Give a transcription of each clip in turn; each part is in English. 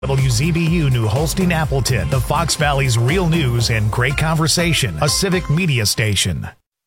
WZBU New Holstein Appleton, the Fox Valley's real news and great conversation, a civic media station.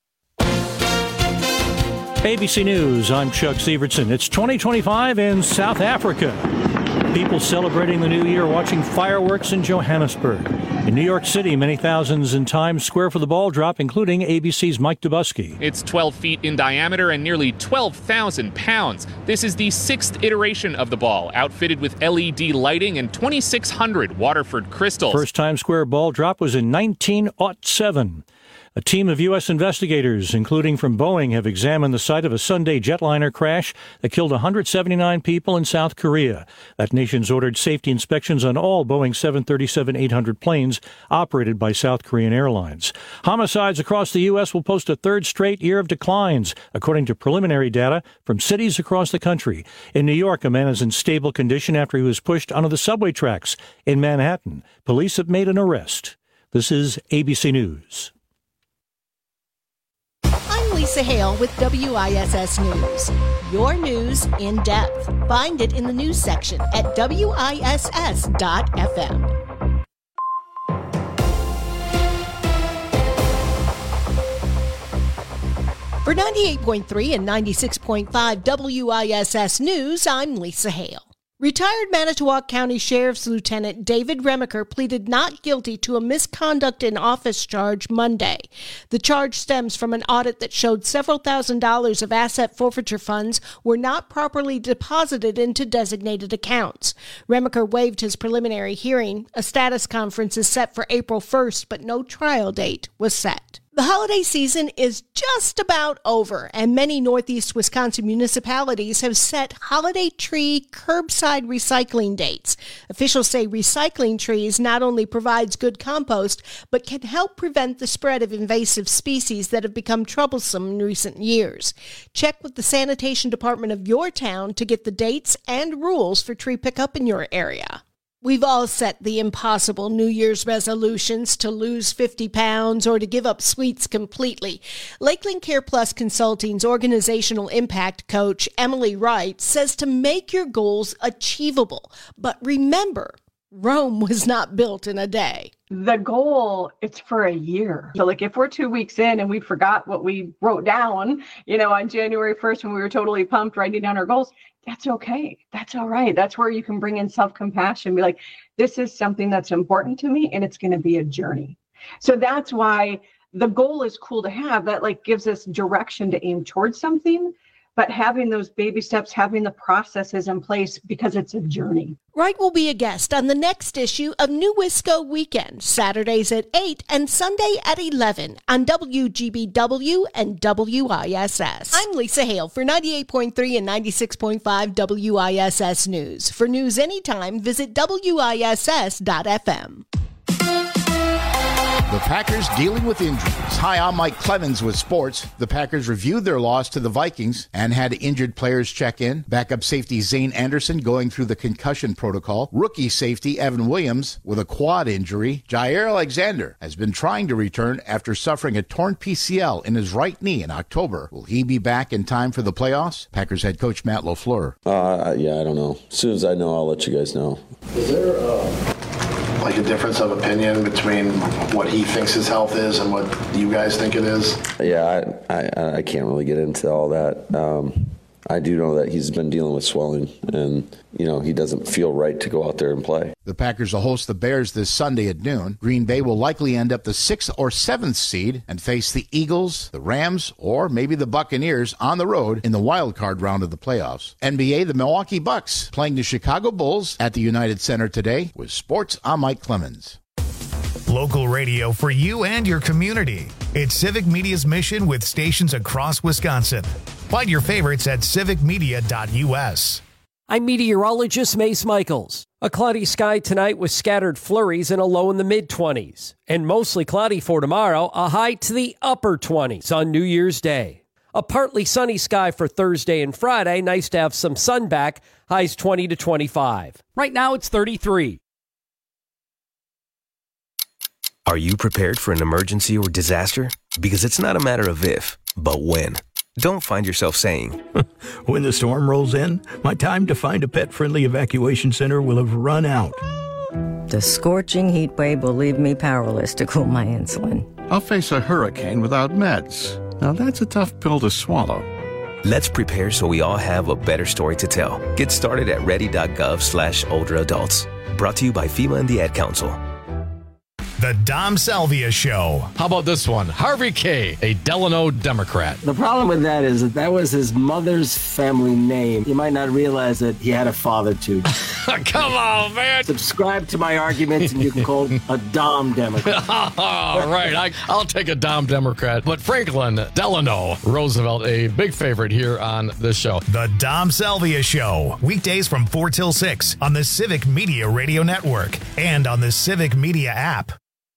ABC News, I'm Chuck Sievertson. It's 2025 in South Africa. People celebrating the new year watching fireworks in Johannesburg. In New York City, many thousands in Times Square for the ball drop, including ABC's Mike Dubusky. It's 12 feet in diameter and nearly 12,000 pounds. This is the sixth iteration of the ball, outfitted with LED lighting and 2,600 Waterford crystals. First Times Square ball drop was in 1907. A team of U.S. investigators, including from Boeing, have examined the site of a Sunday jetliner crash that killed 179 people in South Korea. That nation's ordered safety inspections on all Boeing 737-800 planes operated by South Korean Airlines. Homicides across the U.S. will post a third straight year of declines, according to preliminary data from cities across the country. In New York, a man is in stable condition after he was pushed onto the subway tracks. In Manhattan, police have made an arrest. This is ABC News. Lisa Hale with WISS News. Your news in depth. Find it in the news section at WISS.FM. For 98.3 and 96.5 WISS News, I'm Lisa Hale. Retired Manitowoc County Sheriff's Lieutenant David Remaker pleaded not guilty to a misconduct in office charge Monday. The charge stems from an audit that showed several $1,000s of asset forfeiture funds were not properly deposited into designated accounts. Remaker waived his preliminary hearing. A status conference is set for April 1st, but no trial date was set. The holiday season is just about over, and many Northeast Wisconsin municipalities have set holiday tree curbside recycling dates. Officials say recycling trees not only provides good compost, but can help prevent the spread of invasive species that have become troublesome in recent years. Check with the sanitation department of your town to get the dates and rules for tree pickup in your area. We've all set the impossible New Year's resolutions to lose 50 pounds or to give up sweets completely. Lakeland Care Plus Consulting's organizational impact coach, Emily Wright, says to make your goals achievable. But remember, Rome was not built in a day. The goal, it's for a year. So like if we're 2 weeks in and we forgot what we wrote down, on January 1st when we were totally pumped writing down our goals, that's okay. That's all right. That's where you can bring in self-compassion. Be like, this is something that's important to me and it's going to be a journey. So that's why the goal is cool to have. That gives us direction to aim towards something. But having those baby steps, having the processes in place because it's a journey. Wright will be a guest on the next issue of New Wisco Weekend, Saturdays at 8 and Sunday at 11 on WGBW and WISS. I'm Lisa Hale for 98.3 and 96.5 WISS News. For news anytime, visit WISS.FM. The Packers dealing with injuries. Hi, I'm Mike Clemens with sports. The Packers reviewed their loss to the Vikings and had injured players check in. Backup safety Zane Anderson going through the concussion protocol. Rookie safety Evan Williams with a quad injury. Jair Alexander has been trying to return after suffering a torn PCL in his right knee in October. Will he be back in time for the playoffs? Packers head coach Matt LaFleur. I don't know. As soon as I know, I'll let you guys know. Is there a difference of opinion between what he thinks his health is and what you guys think it is? Yeah, I can't really get into all that. I do know that he's been dealing with swelling, and, he doesn't feel right to go out there and play. The Packers will host the Bears this Sunday at noon. Green Bay will likely end up the 6th or 7th seed and face the Eagles, the Rams, or maybe the Buccaneers on the road in the wild card round of the playoffs. NBA, the Milwaukee Bucks playing the Chicago Bulls at the United Center today. With sports, I'm Mike Clemens. Local radio for you and your community. It's Civic Media's mission with stations across Wisconsin. Find your favorites at civicmedia.us. I'm meteorologist Mace Michaels. A cloudy sky tonight with scattered flurries and a low in the mid-20s. And mostly cloudy for tomorrow, a high to the upper 20s on New Year's Day. A partly sunny sky for Thursday and Friday. Nice to have some sun back. Highs 20 to 25. Right now it's 33. Are you prepared for an emergency or disaster? Because it's not a matter of if, but when. don't find yourself saying, when the storm rolls in, my time to find a pet-friendly evacuation center will have run out. The scorching heat wave will leave me powerless to cool my insulin. I'll face a hurricane without meds. Now that's a tough pill to swallow. Let's prepare so we all have a better story to tell. Get started at ready.gov/older adults. Brought to you by FEMA and the Ad Council. The Dom Salvia Show. How about this one? Harvey K., a Delano Democrat. The problem with that is that was his mother's family name. You might not realize that he had a father, too. Come on, man. Subscribe to my arguments, and you can call a Dom Democrat. All right, I'll take a Dom Democrat. But Franklin Delano Roosevelt, a big favorite here on this show. The Dom Salvia Show. Weekdays from 4 till 6 on the Civic Media Radio Network and on the Civic Media app.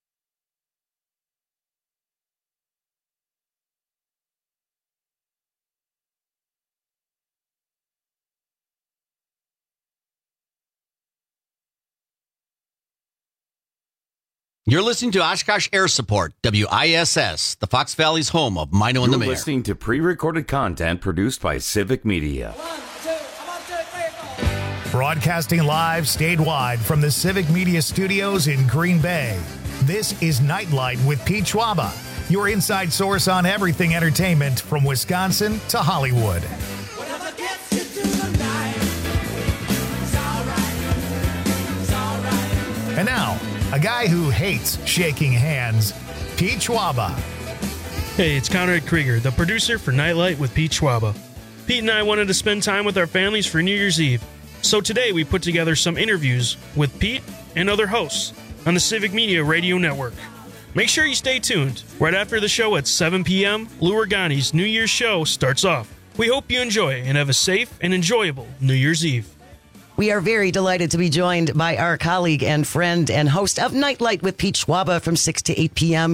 You're listening to Oshkosh Air Support, WISS, the Fox Valley's home of Mino and the Mayor. You're listening to pre-recorded content produced by Civic Media. Broadcasting live statewide from the Civic Media Studios in Green Bay. This is Nightlight with Pete Schwaba, your inside source on everything entertainment from Wisconsin to Hollywood. And now, a guy who hates shaking hands, Pete Schwaba. Hey, it's Conrad Krieger, the producer for Nightlight with Pete Schwaba. Pete and I wanted to spend time with our families for New Year's Eve, so today we put together some interviews with Pete and other hosts on the Civic Media Radio Network. Make sure you stay tuned. Right after the show at 7 p.m., Lou Organi's New Year's show starts off. We hope you enjoy and have a safe and enjoyable New Year's Eve. We are very delighted to be joined by our colleague and friend and host of Nightlight with Pete Schwaba from 6 to 8 p.m.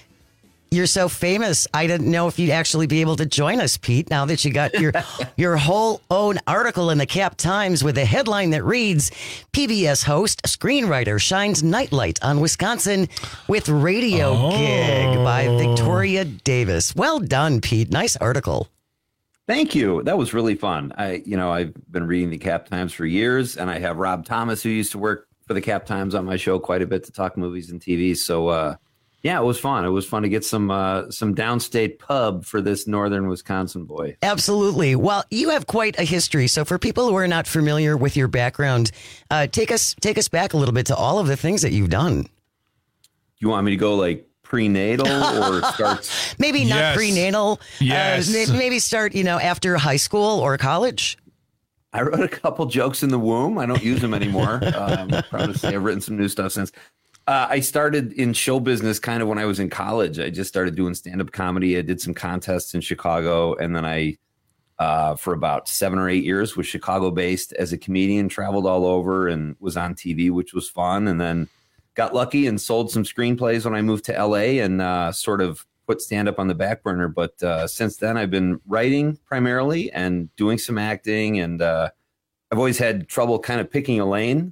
You're so famous. I didn't know if you'd actually be able to join us, Pete, now that you got your whole own article in the Cap Times with a headline that reads, PBS host, screenwriter shines Nightlight on Wisconsin with radio gig by Victoria Davis. Well done, Pete. Nice article. Thank you. That was really fun. I've been reading the Cap Times for years, and I have Rob Thomas, who used to work for the Cap Times, on my show quite a bit to talk movies and TV. So, yeah, it was fun. It was fun to get some downstate pub for this northern Wisconsin boy. Absolutely. Well, you have quite a history. So for people who are not familiar with your background, take us back a little bit to all of the things that you've done. You want me to go like prenatal or start? Maybe not prenatal. Yes. Maybe start, after high school or college. I wrote a couple jokes in the womb. I don't use them anymore. I'm proud to say I've written some new stuff since. I started in show business kind of when I was in college. I just started doing stand-up comedy. I did some contests in Chicago. And then I, for about 7 or 8 years, was Chicago-based as a comedian, traveled all over and was on TV, which was fun. And then got lucky and sold some screenplays when I moved to LA and sort of put stand-up on the back burner. But since then, I've been writing primarily and doing some acting. And I've always had trouble kind of picking a lane.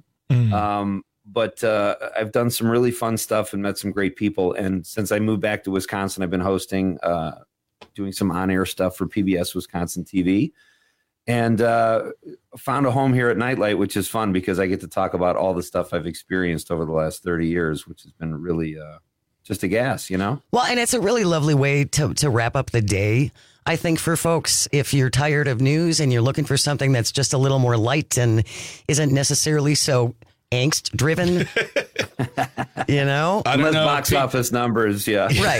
But I've done some really fun stuff and met some great people. And since I moved back to Wisconsin, I've been hosting, doing some on-air stuff for PBS Wisconsin TV. And found a home here at Nightlight, which is fun because I get to talk about all the stuff I've experienced over the last 30 years, which has been really just a gas, Well, and it's a really lovely way to wrap up the day. I think for folks, if you're tired of news and you're looking for something that's just a little more light and isn't necessarily so angst driven, Unless box office numbers, yeah. Right.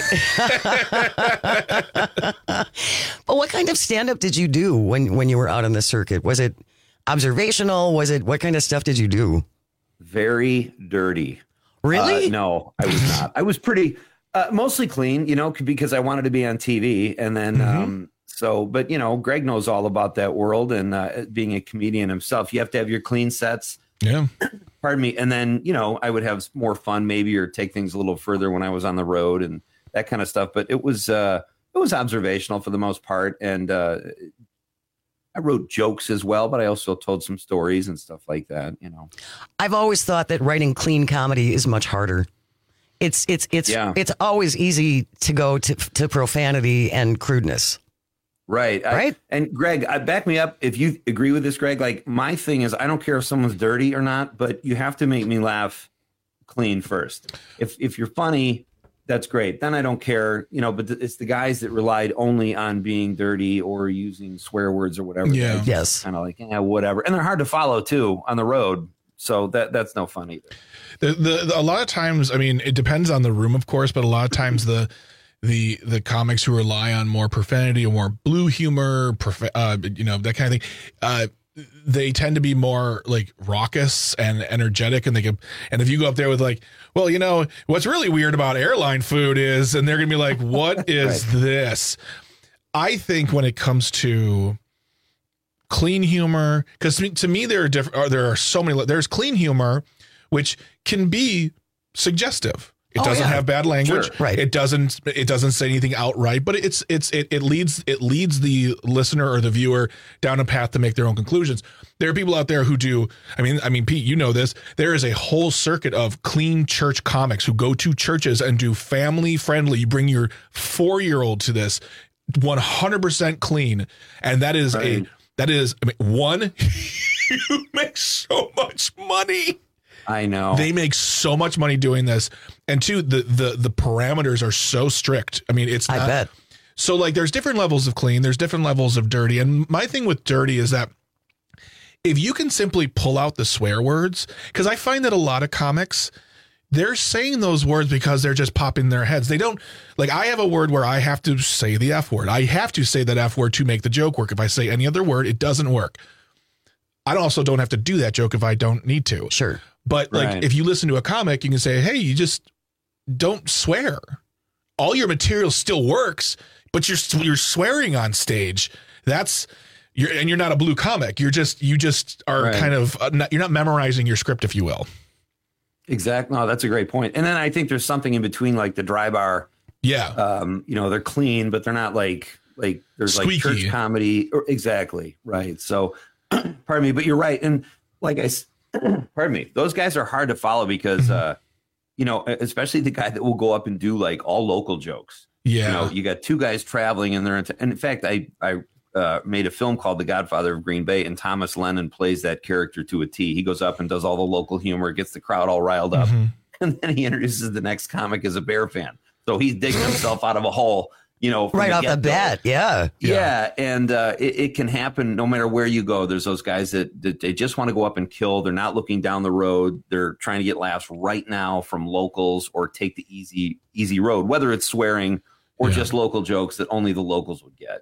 But what kind of stand-up did you do when you were out on the circuit? Was it observational? What kind of stuff did you do? Very dirty. Really? No, I was not. I was pretty, mostly clean, because I wanted to be on TV. And then, but Greg knows all about that world and being a comedian himself, you have to have your clean sets. Yeah. Pardon me. And then, I would have more fun maybe or take things a little further when I was on the road and that kind of stuff. But it was observational for the most part. And I wrote jokes as well, but I also told some stories and stuff like that, I've always thought that writing clean comedy is much harder. It's always easy to go to profanity and crudeness. Right. And Greg, back me up if you agree with this, Greg. Like, my thing is, I don't care if someone's dirty or not, but you have to make me laugh clean first. If you're funny, that's great. Then I don't care, but it's the guys that relied only on being dirty or using swear words or whatever. Yeah. Yes. Kind of like, whatever. And they're hard to follow too on the road. So that's no fun either. A lot of times, I mean, it depends on the room, of course, but a lot of times the comics who rely on more profanity or more blue humor, that kind of thing, they tend to be more like raucous and energetic, and if you go up there with like, well, what's really weird about airline food is, and they're gonna be like, what is this? I think when it comes to clean humor, because to me there are so many. There's clean humor, which can be suggestive. It doesn't have bad language. Sure, right. It doesn't say anything outright, but it leads the listener or the viewer down a path to make their own conclusions. There are people out there who do. I mean, Pete, you know this. There is a whole circuit of clean church comics who go to churches and do family friendly. You bring your 4-year-old to this, 100% clean, and that is one. You make so much money. I know. They make so much money doing this. And two, the parameters are so strict. I mean, it's not, I bet. So like there's different levels of clean, there's different levels of dirty. And my thing with dirty is that if you can simply pull out the swear words, because I find that a lot of comics, they're saying those words because they're just popping in their heads. They don't, like, I have a word where I have to say the F word. I have to say that F word to make the joke work. If I say any other word, it doesn't work. I also don't have to do that joke if I don't need to. Sure. But like, if you listen to a comic, you can say, hey, you just don't swear. All your material still works, but you're swearing on stage. You're not a blue comic. You just are kind of, you're not memorizing your script, if you will. Exactly. No, that's a great point. And then I think there's something in between, like the dry bar. Yeah. They're clean, but they're not like there's squeaky. Like church comedy. Exactly. Right. So, pardon me, but you're right. And like pardon me, those guys are hard to follow because, especially the guy that will go up and do like all local jokes. Yeah. You got two guys traveling and and in fact, I made a film called The Godfather of Green Bay, and Thomas Lennon plays that character to a T. He goes up and does all the local humor, gets the crowd all riled up. Mm-hmm. And then he introduces the next comic as a Bear fan. So he's digging himself out of a hole, right off the bat. Yeah. Yeah. And it can happen no matter where you go. There's those guys that they just want to go up and kill. They're not looking down the road. They're trying to get laughs right now from locals or take the easy road, whether it's swearing or just local jokes that only the locals would get,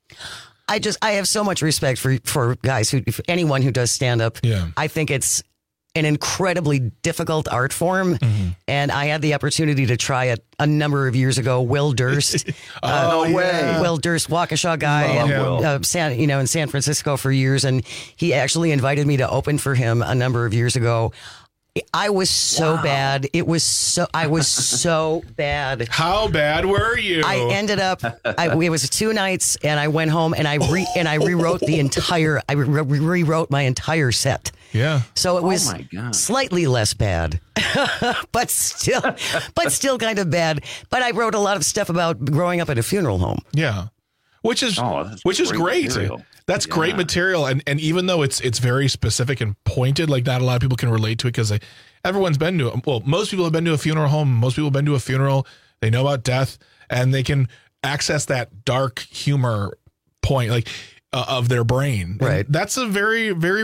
I have so much respect for guys for anyone who does stand up. Yeah. I think it's an incredibly difficult art form. Mm-hmm. And I had the opportunity to try it a number of years ago. Will Durst. No way. Will Durst, Waukesha guy, in San Francisco for years. And he actually invited me to open for him a number of years ago. I was so bad. I was so bad. How bad were you? I ended up, it was 2 nights and I went home and I rewrote my entire set. Yeah. So it was slightly less bad, but still kind of bad. But I wrote a lot of stuff about growing up at a funeral home. Yeah. Which is great. Material. That's great material. And even though it's very specific and pointed, like not a lot of people can relate to it because everyone's been to it. Well, most people have been to a funeral home. Most people have been to a funeral. They know about death and they can access that dark humor point like of their brain. Right. And that's a very, very,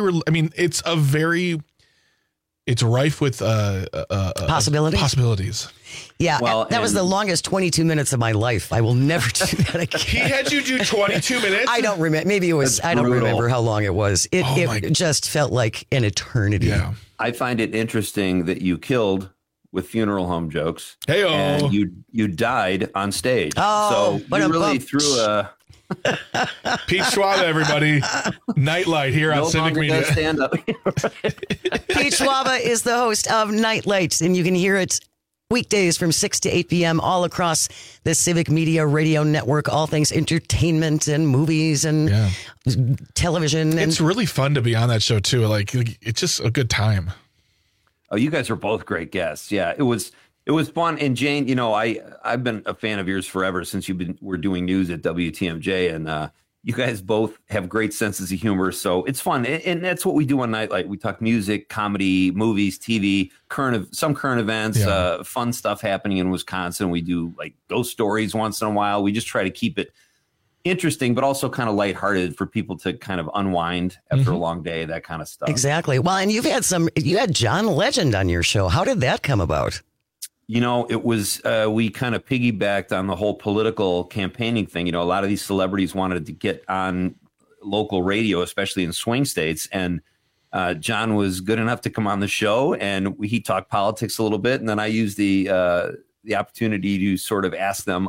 it's rife with possibilities. Yeah, that was the longest 22 minutes of my life. I will never do that again. He had you do 22 minutes? I don't remember. Maybe it was. I don't remember how long it was. It just felt like an eternity. Yeah. I find it interesting that you killed with funeral home jokes. Hey-o. And you died on stage. Oh, so you really threw a... Pete Schwaba, everybody. Nightlight here on Civic Media. Stand up. Pete Schwaba is the host of Nightlight, and you can hear it weekdays from 6 to 8 p.m. all across the Civic Media Radio Network, all things entertainment and movies and television. It's really fun to be on that show, too. Like, it's just a good time. Oh, you guys are both great guests. Yeah, it was fun. And Jane, I've been a fan of yours forever since we're doing news at WTMJ. And You guys both have great senses of humor, so it's fun. And that's what we do on Nightlight. We talk music, comedy, movies, TV, some current events, fun stuff happening in Wisconsin. We do like ghost stories once in a while. We just try to keep it interesting, but also kind of lighthearted for people to kind of unwind after a long day, that kind of stuff. Exactly. Well, and you had John Legend on your show. How did that come about? You know, it was, we kind of piggybacked on the whole political campaigning thing. You know, a lot of these celebrities wanted to get on local radio, especially in swing states. And John was good enough to come on the show, and he talked politics a little bit. And then I used the opportunity to sort of ask him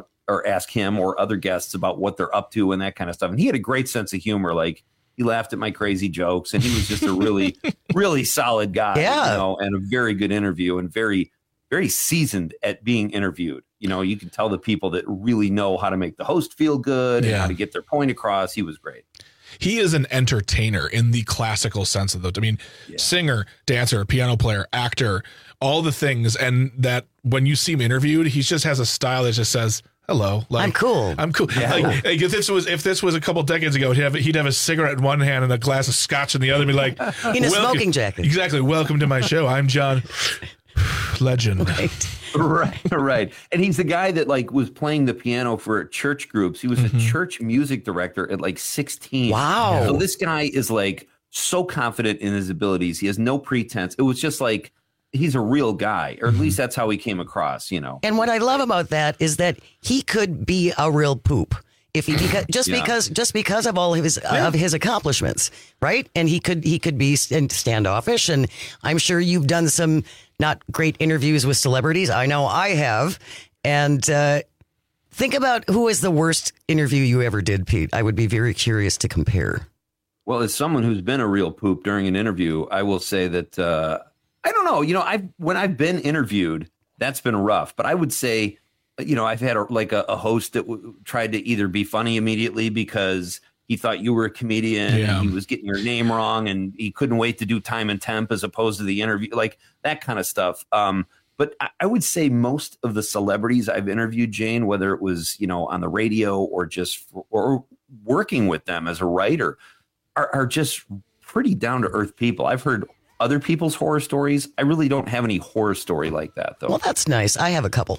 or other guests about what they're up to and that kind of stuff. And he had a great sense of humor. Like, he laughed at my crazy jokes, and he was just a really, really solid guy. Yeah. You know, and a very good interview, and very, very seasoned at being interviewed. You know, you can tell the people that really know how to make the host feel good and how to get their point across. He was great. He is an entertainer in the classical sense of it. I mean, singer, dancer, piano player, actor, all the things. And that when you see him interviewed, he just has a style that just says, hello, like, I'm cool. Yeah. Like if this was a couple decades ago, he'd have a cigarette in one hand and a glass of scotch in the other, and be like, in a smoking jacket. Exactly. Welcome to my show. I'm John Legend. Right. And he's the guy that like was playing the piano for church groups. He was a church music director at like 16. Wow. So this guy is like so confident in his abilities. He has no pretense. It was just like, he's a real guy, or at least that's how he came across, you know. And what I love about that is that he could be a real poop if he because of all of his accomplishments, right? And he could be standoffish. And I'm sure you've done some not great interviews with celebrities. I know I have. And think about who was the worst interview you ever did, Pete. I would be very curious to compare. Well, as someone who's been a real poop during an interview, I will say that I don't know. You know, when I've been interviewed, that's been rough. But I would say, you know, I've had a host that tried to either be funny immediately because he thought you were a comedian and he was getting your name wrong, and he couldn't wait to do time and temp as opposed to the interview, like that kind of stuff. But I would say most of the celebrities I've interviewed, Jane, whether it was, you know, on the radio or just or working with them as a writer, are just pretty down to earth people. I've heard other people's horror stories. I really don't have any horror story like that, though. Well, that's nice. I have a couple.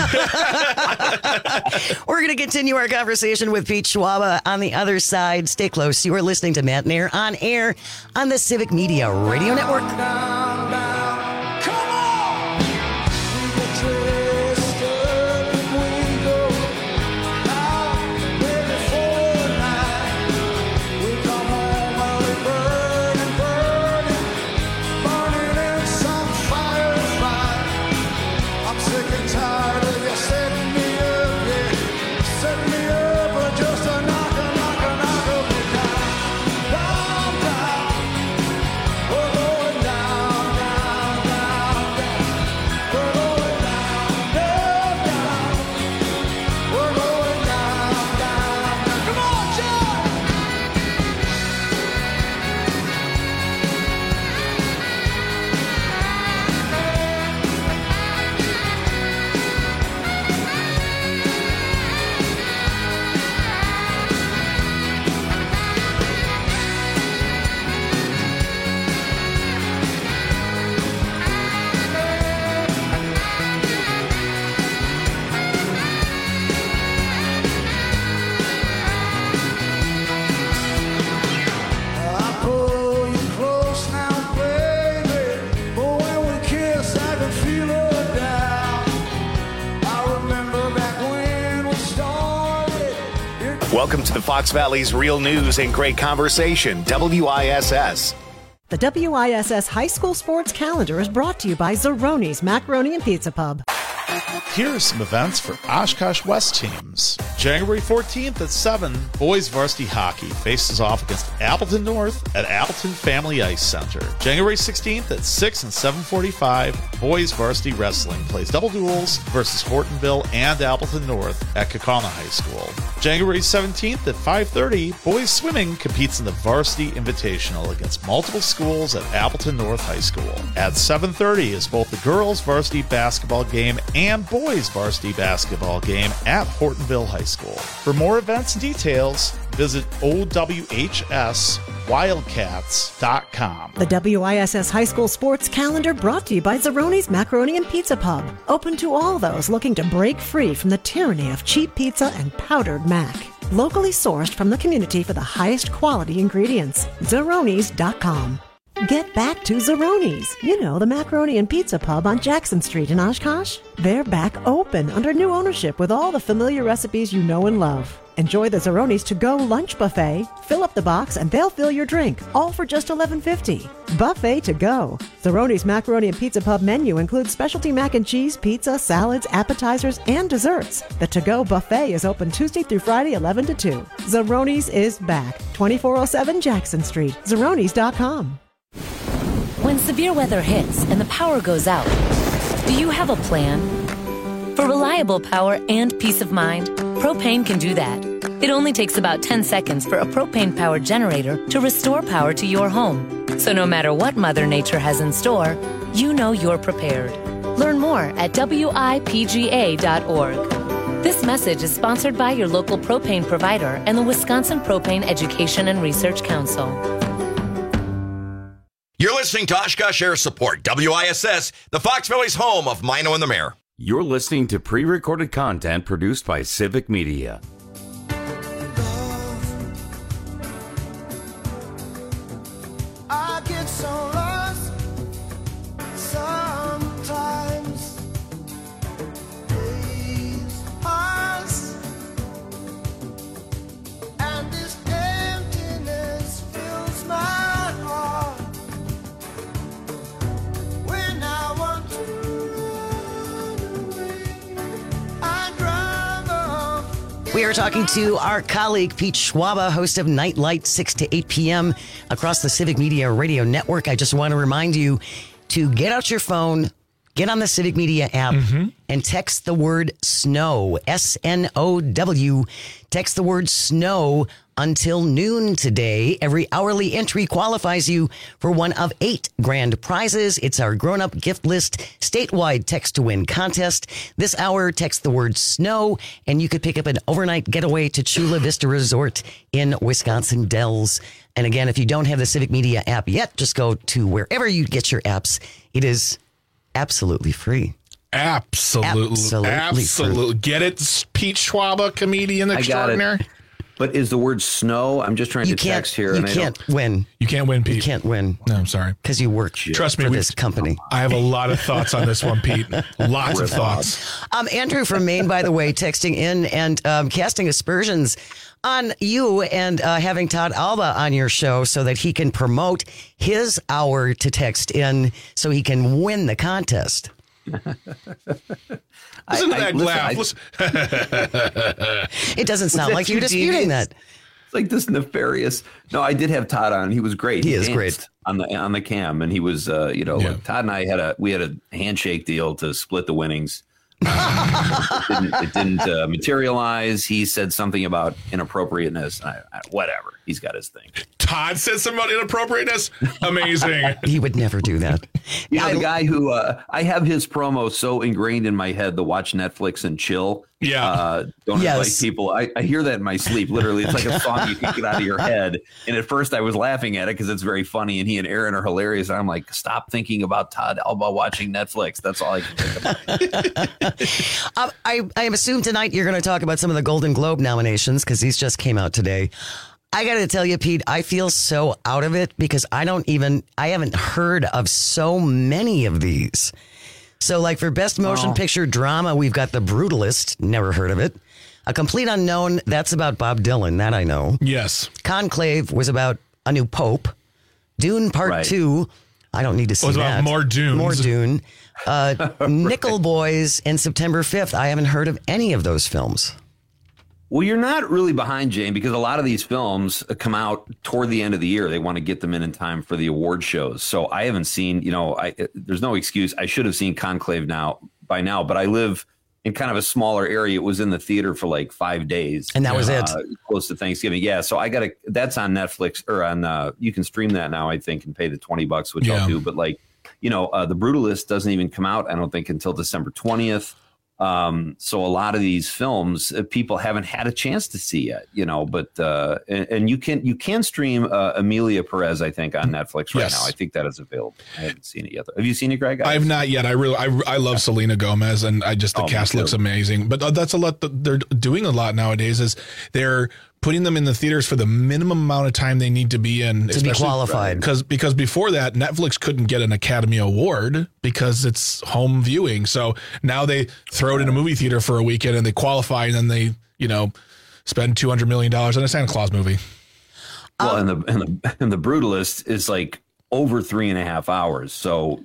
We're going to continue our conversation with Pete Schwaba on the other side. Stay close. You are listening to Matt and Air on the Civic Media Radio Network. Welcome to the Fox Valley's Real News and Great Conversation, WISS. The WISS High School Sports Calendar is brought to you by Zeroni's Macaroni and Pizza Pub. Here are some events for Oshkosh West teams. January 14th at 7, boys varsity hockey faces off against Appleton North at Appleton Family Ice Center. January 16th at 6 and 7:45, boys varsity wrestling plays double duels versus Hortonville and Appleton North at Kaukauna High School. January 17th at 5:30, boys swimming competes in the Varsity Invitational against multiple schools at Appleton North High School. At 7:30 is both the girls varsity basketball game and boys varsity basketball game at Hortonville High School. For more events and details, visit OWHSWildcats.com. The WISS High School Sports Calendar brought to you by Zeroni's Macaroni and Pizza Pub. Open to all those looking to break free from the tyranny of cheap pizza and powdered mac. Locally sourced from the community for the highest quality ingredients. Zeronis.com. Get back to Zeroni's. You know, the Macaroni and Pizza Pub on Jackson Street in Oshkosh. They're back open under new ownership with all the familiar recipes you know and love. Enjoy the Zeroni's to-go lunch buffet. Fill up the box and they'll fill your drink, all for just $11.50. Buffet to go. Zeroni's Macaroni and Pizza Pub menu includes specialty mac and cheese, pizza, salads, appetizers, and desserts. The to-go buffet is open Tuesday through Friday, 11 to 2. Zeroni's is back. 2407 Jackson Street. Zeronis.com. When severe weather hits and the power goes out, do you have a plan? For reliable power and peace of mind, Propane can do that. It only takes about 10 seconds for a propane-powered generator to restore power to your home. So no matter what Mother Nature has in store, you know you're prepared. Learn more at WIPGA.org. This message is sponsored by your local propane provider and the Wisconsin Propane Education and Research Council. You're listening to Oshkosh Air Support, WISS, the Fox Valley's home of Mino and the Mayor. You're listening to pre-recorded content produced by Civic Media. I get so lost sometimes. Days pass and this emptiness fills my heart when I want to. We are talking to our colleague, Pete Schwaba, host of Nightlight, 6 to 8 p.m. across the Civic Media Radio Network. I just want to remind you to get out your phone, get on the Civic Media app, and text the word SNOW, S-N-O-W. Text the word SNOW until noon today. Every hourly entry qualifies you for one of 8 grand prizes. It's our grown-up gift list statewide text-to-win contest. This hour, text the word SNOW, and you could pick up an overnight getaway to Chula Vista Resort in Wisconsin Dells. And again, if you don't have the Civic Media app yet, just go to wherever you get your apps. It is absolutely free. Absolutely. Get it, Pete Schwaba, comedian extraordinaire. But is the word snow? I'm just trying to text here. You can't win. You can't win, Pete. You can't win. No, I'm sorry. Because you work Trust me, for this company. I have a lot of thoughts on this one, Pete. Lots of thoughts. Andrew from Maine, by the way, texting in and casting aspersions on you and having Todd Alba on your show so that he can promote his hour to text in so he can win the contest. Listen to that laugh. It doesn't sound like you're disputing that. It's like this nefarious. No, I did have Todd on. He was great. He is great on the cam, and he was, like Todd and I had a handshake deal to split the winnings. It didn't materialize. He said something about inappropriateness. Whatever. He's got his thing. Todd said something about inappropriateness. Amazing. He would never do that. The guy who I have his promo so ingrained in my head to watch Netflix and chill. Yeah. Don't invite people. I hear that in my sleep. Literally, it's like a song you can get out of your head. And at first I was laughing at it because it's very funny. And he and Aaron are hilarious. And I'm like, stop thinking about Todd Alba watching Netflix. That's all I can think about. I assume tonight you're going to talk about some of the Golden Globe nominations because these just came out today. I got to tell you, Pete, I feel so out of it because I haven't heard of so many of these. So like for Best Motion Picture Drama, we've got The Brutalist. Never heard of it. A Complete Unknown. That's about Bob Dylan. That I know. Yes. Conclave was about a new pope. Dune Part 2. I don't need to see that. It was about more Dunes. More Dune. Nickel Boys and September 5th. I haven't heard of any of those films. Well, you're not really behind, Jane, because a lot of these films come out toward the end of the year. They want to get them in time for the award shows. So I haven't seen, there's no excuse. I should have seen Conclave by now, but I live in kind of a smaller area. It was in the theater for like 5 days. And that was it. Close to Thanksgiving. Yeah. So that's on Netflix or you can stream that now, I think, and pay the $20, which I'll do. But The Brutalist doesn't even come out, I don't think, until December 20th. So a lot of these films people haven't had a chance to see yet, but and you can stream Emilia Perez, I think, on Netflix right now. I think that is available. I haven't seen it yet. Have you seen it, Greg? I've not yet. I love Selena Gomez, and the cast looks amazing. But that's a lot that they're doing a lot nowadays is they're putting them in the theaters for the minimum amount of time they need to be in to be qualified. Because before that, Netflix couldn't get an Academy Award because it's home viewing. So now they throw it in a movie theater for a weekend and they qualify, and then they spend $200 million on a Santa Claus movie. Well, and the Brutalist is like over 3.5 hours. So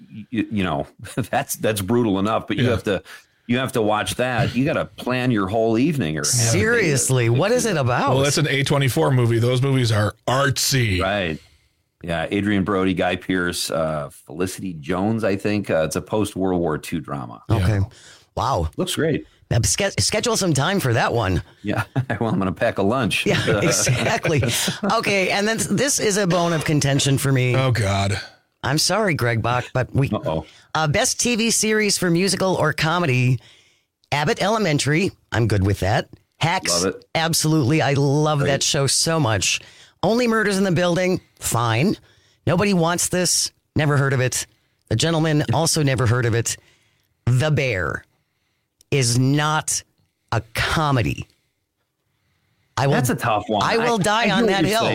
that's brutal enough. But you have to watch that. You got to plan your whole evening. Seriously, what is it about? Well, that's an A24 movie. Those movies are artsy. Right. Yeah. Adrian Brody, Guy Pearce, Felicity Jones, I think. It's a post-World War II drama. Okay. Wow. Looks great. Schedule some time for that one. Yeah. Well, I'm going to pack a lunch. Yeah, exactly. Okay. And then this is a bone of contention for me. Oh, God. I'm sorry, Greg Bach, but best TV series for musical or comedy, Abbott Elementary. I'm good with that. Hacks. Love it. Absolutely. I love that show so much. Only Murders in the Building. Fine. Nobody Wants This. Never heard of it. The Gentleman. Also never heard of it. The Bear is not a comedy. That's a tough one. I will die on that hill.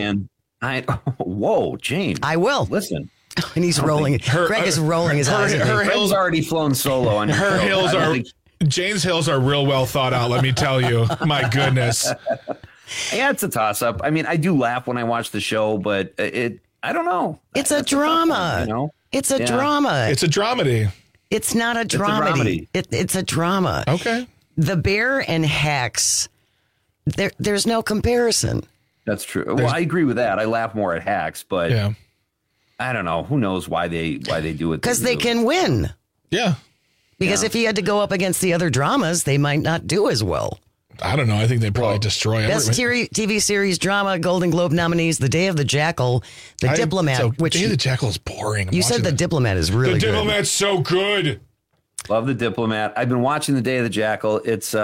Whoa, James. I will. Listen. And he's rolling. Greg is rolling his eyes. Her hills already flown solo on her hills are. Jane's hills are real well thought out. Let me tell you. My goodness. Yeah, it's a toss up. I mean, I do laugh when I watch the show, but I don't know. It's a drama. It's a drama. It's a dramedy. It's not a dramedy. It's a drama. Okay. The Bear and Hacks. There's no comparison. That's true. Well, I agree with that. I laugh more at Hacks, but I don't know. Who knows why they do it? Because they can win. Yeah. Because if you had to go up against the other dramas, they might not do as well. I don't know. I think they probably destroy it. Best TV series drama, Golden Globe nominees, The Day of the Jackal, The Diplomat. The Day of the Jackal is boring. You said The Diplomat is really good. The Diplomat's so good. Love The Diplomat. I've been watching The Day of the Jackal. It's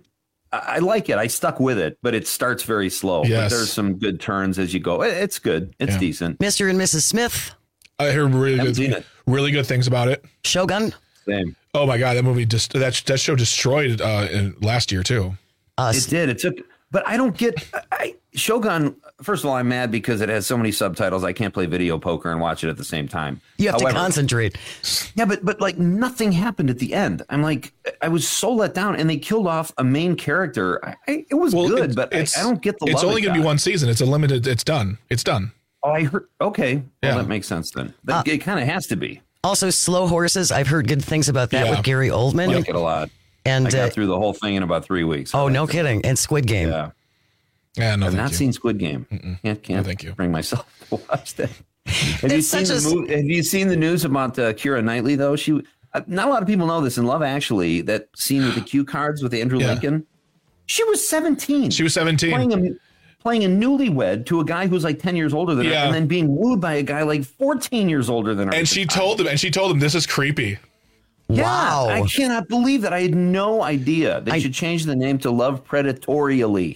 I like it. I stuck with it, but it starts very slow. Yes. But there's some good turns as you go. It's good. It's decent. Mr. and Mrs. Smith. I hear really good things about it. Shogun. Same. Oh my God, that movie that show destroyed last year too. It did. It took, but I don't get Shogun. First of all, I'm mad because it has so many subtitles. I can't play video poker and watch it at the same time. You have to concentrate. Yeah, but like nothing happened at the end. I'm like, I was so let down, and they killed off a main character. It was good, but I don't get the. It's only going to be one season. It's a limited. It's done. It's done. Oh, I heard. Okay, well, that makes sense then. It kind of has to be. Also, Slow Horses. I've heard good things about that with Gary Oldman. I like it a lot. And I got through the whole thing in about 3 weeks. Oh, no kidding. And Squid Game. Yeah, no, I've not seen Squid Game. Can't bring myself to watch that. Have you seen the news about Keira Knightley though? She not a lot of people know this in Love Actually. That scene with the cue cards with Andrew Lincoln. She was 17. She was 17. Playing a newlywed to a guy who's like 10 years older than her, and then being wooed by a guy like 14 years older than her. And she told him, this is creepy. Yeah, wow. I cannot believe that. I had no idea. They should change the name to Love Predatorially.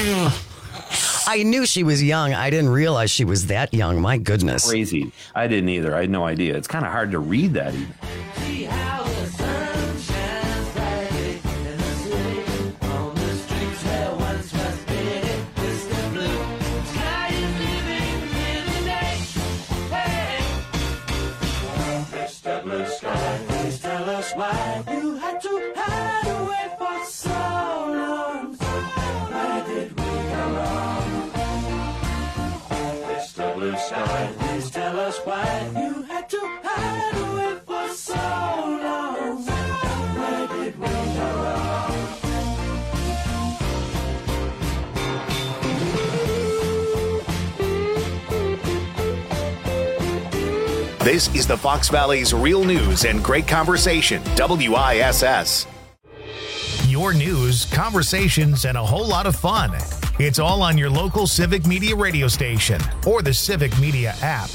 I knew she was young. I didn't realize she was that young. My goodness. Crazy. I didn't either. I had no idea. It's kind of hard to read that even. Why you had to hide away for so long? Where did we go wrong? Mr. Blue Sky, please tell us why you had to hide away for so long. Where did we go wrong? This is the Fox Valley's Real News and Great Conversation, WISS. Your news, conversations, and a whole lot of fun. It's all on your local Civic Media radio station or the Civic Media app.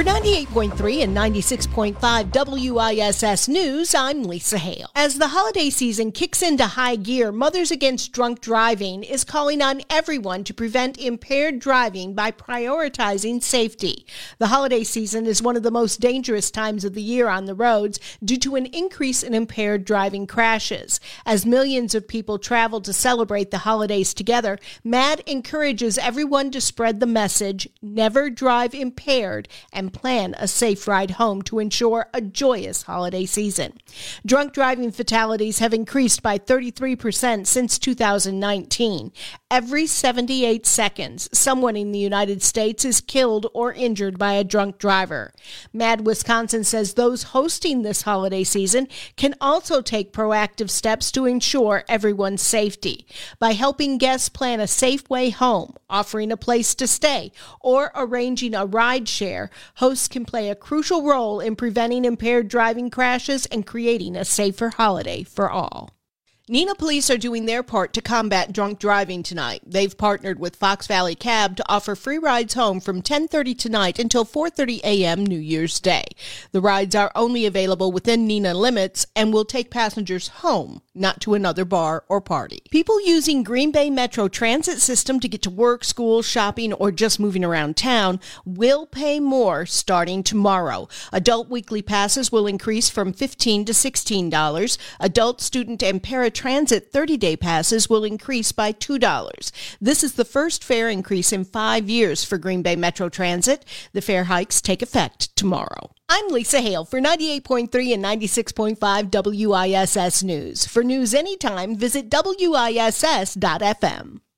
For 98.3 and 96.5 WISS News, I'm Lisa Hale. As the holiday season kicks into high gear, Mothers Against Drunk Driving is calling on everyone to prevent impaired driving by prioritizing safety. The holiday season is one of the most dangerous times of the year on the roads due to an increase in impaired driving crashes. As millions of people travel to celebrate the holidays together, MADD encourages everyone to spread the message, never drive impaired, and plan a safe ride home to ensure a joyous holiday season. Drunk driving fatalities have increased by 33% since 2019. Every 78 seconds, someone in the United States is killed or injured by a drunk driver. MADD Wisconsin says those hosting this holiday season can also take proactive steps to ensure everyone's safety. By helping guests plan a safe way home, offering a place to stay, or arranging a ride share, hosts can play a crucial role in preventing impaired driving crashes and creating a safer holiday for all. Neenah Police are doing their part to combat drunk driving tonight. They've partnered with Fox Valley Cab to offer free rides home from 10:30 tonight until 4:30 a.m. New Year's Day. The rides are only available within Neenah limits and will take passengers home, not to another bar or party. People using Green Bay Metro Transit System to get to work, school, shopping, or just moving around town will pay more starting tomorrow. Adult weekly passes will increase from $15 to $16. Adult, student, and paratransit 30-day passes will increase by $2. This is the first fare increase in 5 years for Green Bay Metro Transit. The fare hikes take effect tomorrow. I'm Lisa Hale for 98.3 and 96.5 WISS News. For news anytime, visit WISS.FM.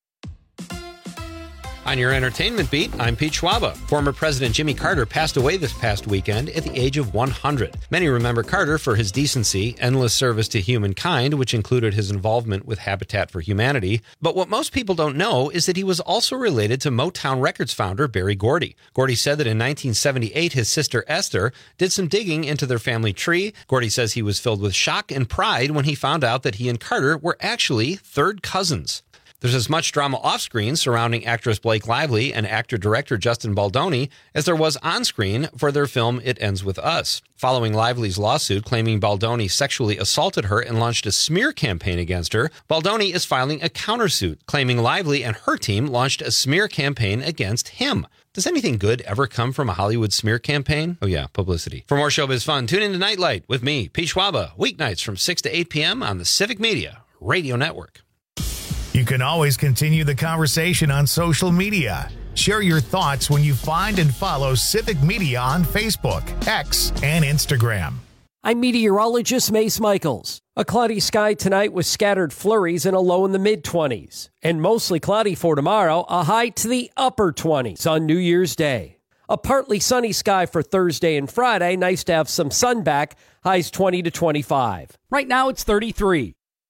On your entertainment beat, I'm Pete Schwaba. Former President Jimmy Carter passed away this past weekend at the age of 100. Many remember Carter for his decency, endless service to humankind, which included his involvement with Habitat for Humanity. But what most people don't know is that he was also related to Motown Records founder Berry Gordy. Gordy said that in 1978, his sister Esther did some digging into their family tree. Gordy says he was filled with shock and pride when he found out that he and Carter were actually third cousins. There's as much drama off-screen surrounding actress Blake Lively and actor-director Justin Baldoni as there was on-screen for their film It Ends With Us. Following Lively's lawsuit claiming Baldoni sexually assaulted her and launched a smear campaign against her, Baldoni is filing a countersuit claiming Lively and her team launched a smear campaign against him. Does anything good ever come from a Hollywood smear campaign? Oh yeah, publicity. For more showbiz fun, tune in to Nightlight with me, Pete Schwaba, weeknights from 6 to 8 p.m. on the Civic Media Radio Network. You can always continue the conversation on social media. Share your thoughts when you find and follow Civic Media on Facebook, X, and Instagram. I'm meteorologist Mace Michaels. A cloudy sky tonight with scattered flurries and a low in the mid-20s. And mostly cloudy for tomorrow, a high to the upper 20s on New Year's Day. A partly sunny sky for Thursday and Friday. Nice to have some sun back. Highs 20 to 25. Right now it's 33.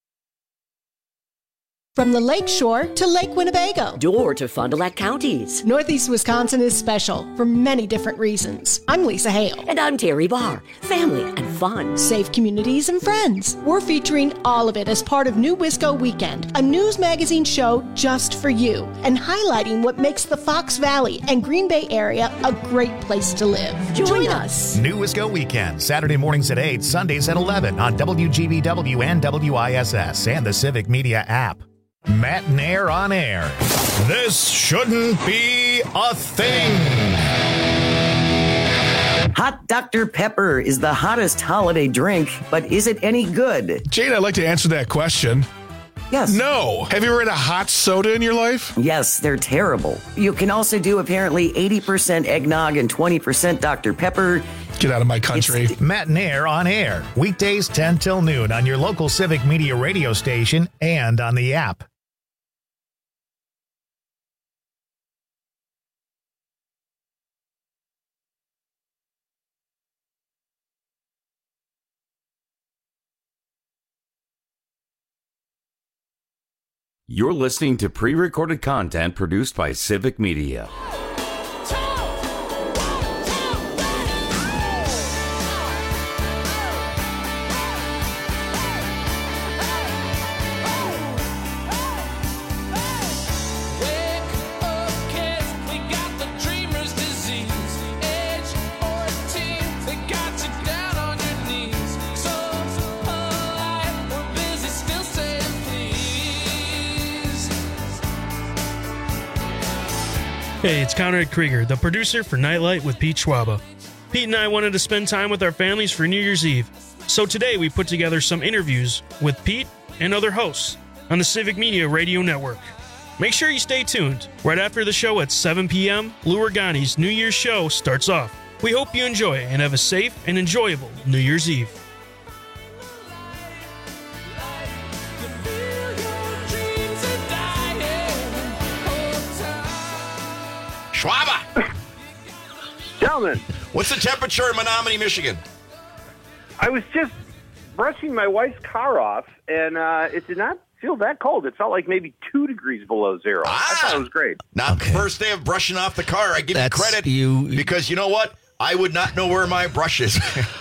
From the Lake Shore to Lake Winnebago. Or to Fond du Lac counties. Northeast Wisconsin is special for many different reasons. I'm Lisa Hale. And I'm Terry Barr. Family and fun. Safe communities and friends. We're featuring all of it as part of New Wisco Weekend, a news magazine show just for you, and highlighting what makes the Fox Valley and Green Bay area a great place to live. Join us. New Wisco Weekend, Saturday mornings at 8, Sundays at 11 on WGBW and WISS and the Civic Media app. Matt Nair on air. This shouldn't be a thing. Hot Dr. Pepper is the hottest holiday drink, but is it any good? Jane, I'd like to answer that question. Yes. No. Have you ever had a hot soda in your life? Yes, they're terrible. You can also do apparently 80% eggnog and 20% Dr. Pepper. Get out of my country. Matt Nair on air. Weekdays 10 till noon on your local Civic Media radio station and on the app. You're listening to pre-recorded content produced by Civic Media. Hey, it's Conrad Krieger, the producer for Nightlight with Pete Schwaba. Pete and I wanted to spend time with our families for New Year's Eve, so today we put together some interviews with Pete and other hosts on the Civic Media Radio Network. Make sure you stay tuned. Right after the show at 7 p.m., Lou Organi's New Year's show starts off. We hope you enjoy and have a safe and enjoyable New Year's Eve. Schwaba! Gentlemen. What's the temperature in Menominee, Michigan? I was just brushing my wife's car off, and it did not feel that cold. It felt like maybe 2 degrees below zero. I thought it was great. Not the first day of brushing off the car. I give you credit because you know what? I would not know where my brush is.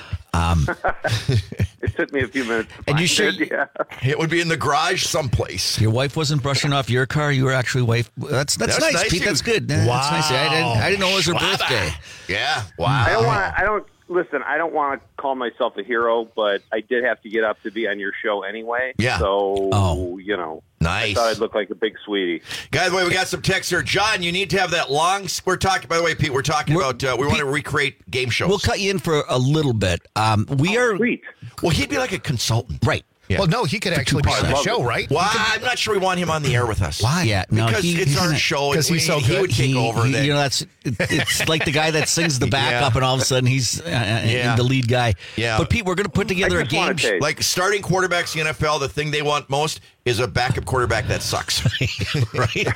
It took me a few minutes to And you find should- it, yeah. It would be in the garage someplace. Your wife wasn't brushing off your car. You were actually wife. That's nice, Pete. That's good. That's nice. I didn't know it was her birthday. Yeah. Wow. I don't want to call myself a hero, but I did have to get up to be on your show anyway. Yeah. So, you know. Nice. I thought I'd look like a big sweetie. By the way, we got some texts here. John, you need to have that long. We're talking, by the way, Pete, we're talking about, we want to recreate game shows. We'll cut you in for a little bit. We are. Sweet. Well, he'd be like a consultant. Right. Yeah. Well, no, he could actually be on the show, right? Well, I'm not sure we want him on the air with us. Why? Yeah, no, because it's our show. Because he's so He good. would take over. You know, it's like the guy that sings the backup, and all of a sudden he's the lead guy. Yeah. But Pete, we're going to put together a game. Like starting quarterbacks in the NFL, the thing they want most is a backup quarterback that sucks. Right?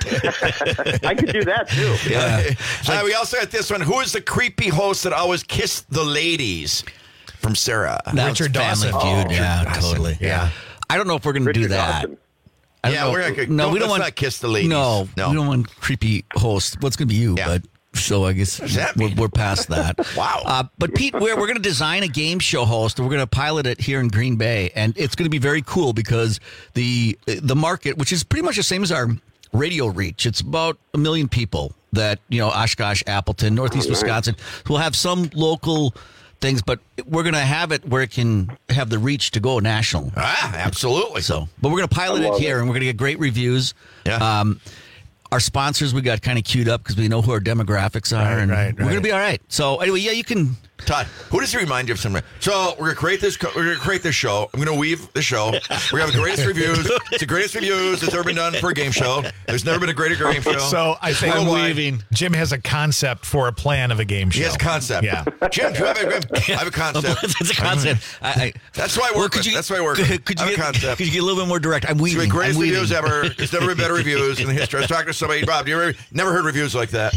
I could do that, too. Yeah. We also got this one. Who is the creepy host that always kissed the ladies? From Sarah. Richard Dawson. Feud. Yeah, totally. Yeah. I don't know if we're going to do that. I don't know. We're not going to. No, we don't let's want not kiss the ladies. No, we don't want creepy host. What's going to be you? But so I guess we're past that. Wow. But Pete, we're going to design a game show host. And we're going to pilot it here in Green Bay, and it's going to be very cool because the market, which is pretty much the same as our radio reach, it's about 1 million people that Oshkosh, Appleton, Northeast Wisconsin. We'll have some local things, but we're going to have it where it can have the reach to go national. Absolutely. So, but we're going to pilot it here, and we're going to get great reviews. Yeah. Our sponsors we got kind of queued up because we know who our demographics are, and we're going to be all right. So anyway, you can. Todd, who does he remind you of somebody? So we're gonna create this. We're gonna create this show. I'm gonna weave the show. We're gonna have the greatest reviews. It's the greatest reviews that's ever been done for a game show. There's never been a greater game show. So I think Jim has a concept for a plan of a game show. He has a concept. Yeah. Jim, I have a concept. It's a concept. That's why I work. That's why I work. Could you get a little bit more direct? I'm weaving. It's the greatest I'm weaving. reviews ever. There's never been better reviews in the history. I was talking to somebody. Bob, you ever never heard reviews like that?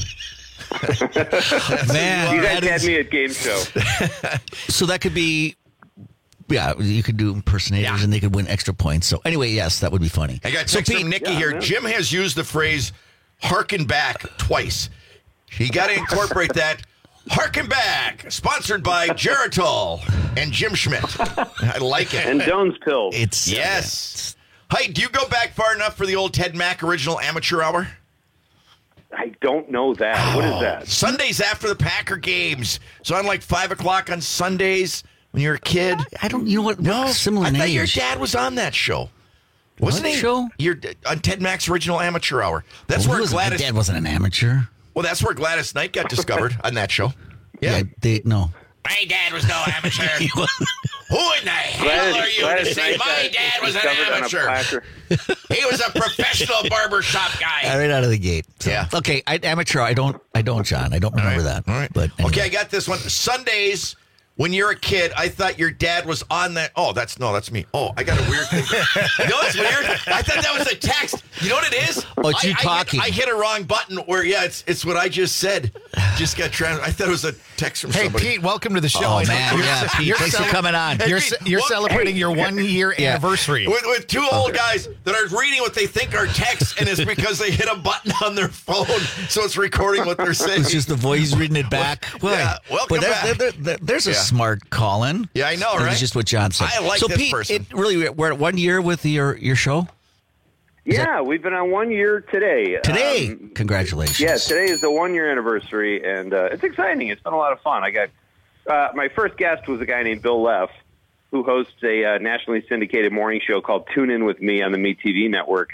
Man, you guys had me at game show. So that could be, you could do impersonators and they could win extra points. So anyway, yes, that would be funny. I got text from Nikki here. Jim has used the phrase "harken back" twice. He got to incorporate that. Harken back. Sponsored by Geritol and Jim Schmidt. I like it. And Jones Pills. Yes. Hey, do you go back far enough for the old Ted Mack original amateur hour? I don't know that. What is that? Sundays after the Packer games. So on like 5 o'clock on Sundays when you're a kid. I don't. You know what? No, similar I thought names. your dad was on that show. Wasn't he? Show? You're on Ted Mack's original amateur hour. That's where Gladys. My dad wasn't an amateur. Well, that's where Gladys Knight got discovered on that show. Yeah, no. My dad was no amateur. Who in the hell are you to say my dad was an amateur? He was a professional barbershop guy. Right out of the gate. So. Yeah. Okay, amateur. I don't, John. I don't remember that. All right. But anyway. Okay, I got this one. Sundays. When you're a kid, I thought your dad was on that. Oh, that's me. Oh, I got a weird thing. You know what's weird? I thought that was a text. You know what it is? Oh, it's you talking. I hit a wrong button where, it's what I just said. Just got I thought it was a text from somebody. Hey, Pete, welcome to the show. Oh, man. Pete, thanks for coming on. You're celebrating your 1-year anniversary. With two old guys that are reading what they think are texts, and it's because they hit a button on their phone, so it's recording what they're saying. It's just the voice reading it back. Yeah, welcome back. There's a smart call-in. Yeah, I know, right? It's just what John said. I like so this Pete, person. We're at 1 year with your show? We've been on 1 year today. Today? Congratulations. Yeah, today is the 1 year anniversary, and it's exciting. It's been a lot of fun. I got my first guest was a guy named Bill Leff, who hosts a nationally syndicated morning show called Tune In With Me on the MeTV network.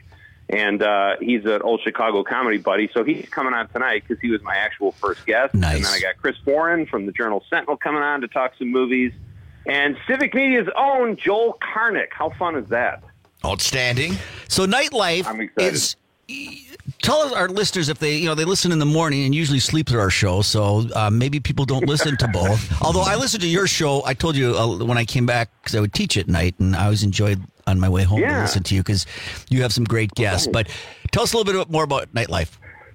And he's an old Chicago comedy buddy, so he's coming on tonight because he was my actual first guest. Nice. And then I got Chris Warren from the Journal Sentinel coming on to talk some movies. And Civic Media's own Joel Karnick. How fun is that? Outstanding. So Nightlife is. Tell our listeners if they listen in the morning and usually sleep through our show. So maybe people don't listen to both. Although I listen to your show, I told you when I came back because I would teach at night, and I always enjoyed on my way home to listen to you because you have some great guests. But tell us a little bit more about Nightlife.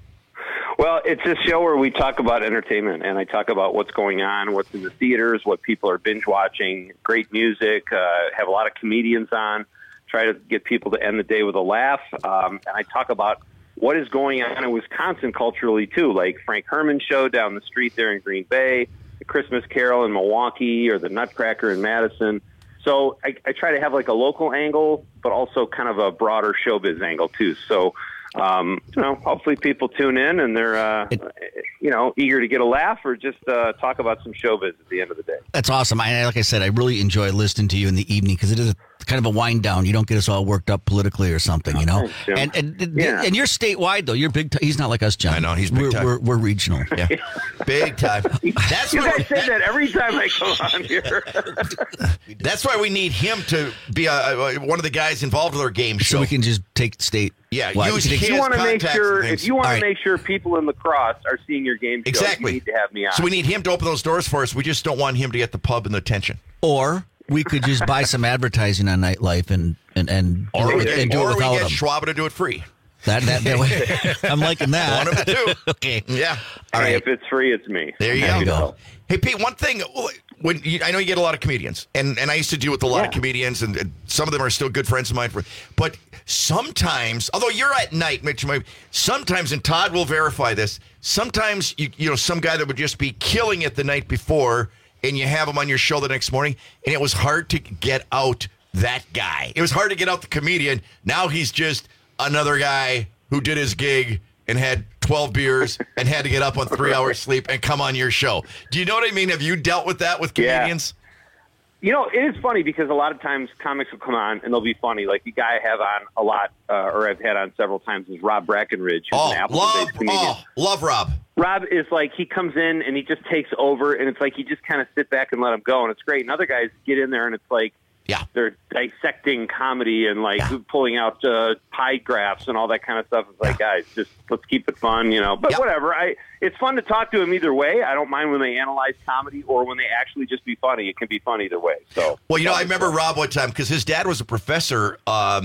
Well, it's a show where we talk about entertainment, and I talk about what's going on, what's in the theaters, what people are binge watching, great music, have a lot of comedians on, try to get people to end the day with a laugh. And I talk about what is going on in Wisconsin culturally, too, like Frank Herman's show down the street there in Green Bay, the Christmas Carol in Milwaukee, or the Nutcracker in Madison. So I try to have like a local angle, but also kind of a broader showbiz angle, too. So, hopefully people tune in and they're, eager to get a laugh or just talk about some showbiz at the end of the day. That's awesome. Like I said, I really enjoy listening to you in the evening because it is kind of a wind down. You don't get us all worked up politically or something, you know. Thanks, and you're statewide though. You're big. He's not like us, John. I know he's big time. We're regional. Yeah, big time. That's you guys say that every time I come on here. That's why we need him to be one of the guys involved with our game show. So we can just take state. Yeah, use if you want to make sure people in lacrosse are seeing your game show, exactly. You need to have me on. So we need him to open those doors for us. We just don't want him to get the pub and the attention. Or we could just buy some advertising on Nightlife and do it without him. Schwab to do it free. That way. I'm liking that. One of the two. Okay. Yeah. All right. If it's free, it's me. There you go. Hey, Pete, one thing. I know you get a lot of comedians, and I used to deal with a lot of comedians, and some of them are still good friends of mine. But sometimes, although you're at night, Mitch, sometimes, and Todd will verify this, sometimes, some guy that would just be killing it the night before, and you have him on your show the next morning, and it was hard to get out that guy. It was hard to get out the comedian. Now he's just another guy who did his gig and had 12 beers and had to get up on 3 hours sleep and come on your show. Do you know what I mean? Have you dealt with that with comedians? Yeah. It is funny because a lot of times comics will come on and they'll be funny. Like the guy I have on a lot, or I've had on several times, is Rob Brackenridge, who's an Appleton-based comedian. Love Rob. Rob is like, he comes in and he just takes over, and it's like you just kind of sit back and let him go, and it's great. And other guys get in there and it's like, they're dissecting comedy and pulling out pie graphs and all that kind of stuff. It's like, guys, just let's keep it fun, But whatever. It's fun to talk to them either way. I don't mind when they analyze comedy or when they actually just be funny. It can be fun either way. So, well, I remember Rob one time because his dad was a professor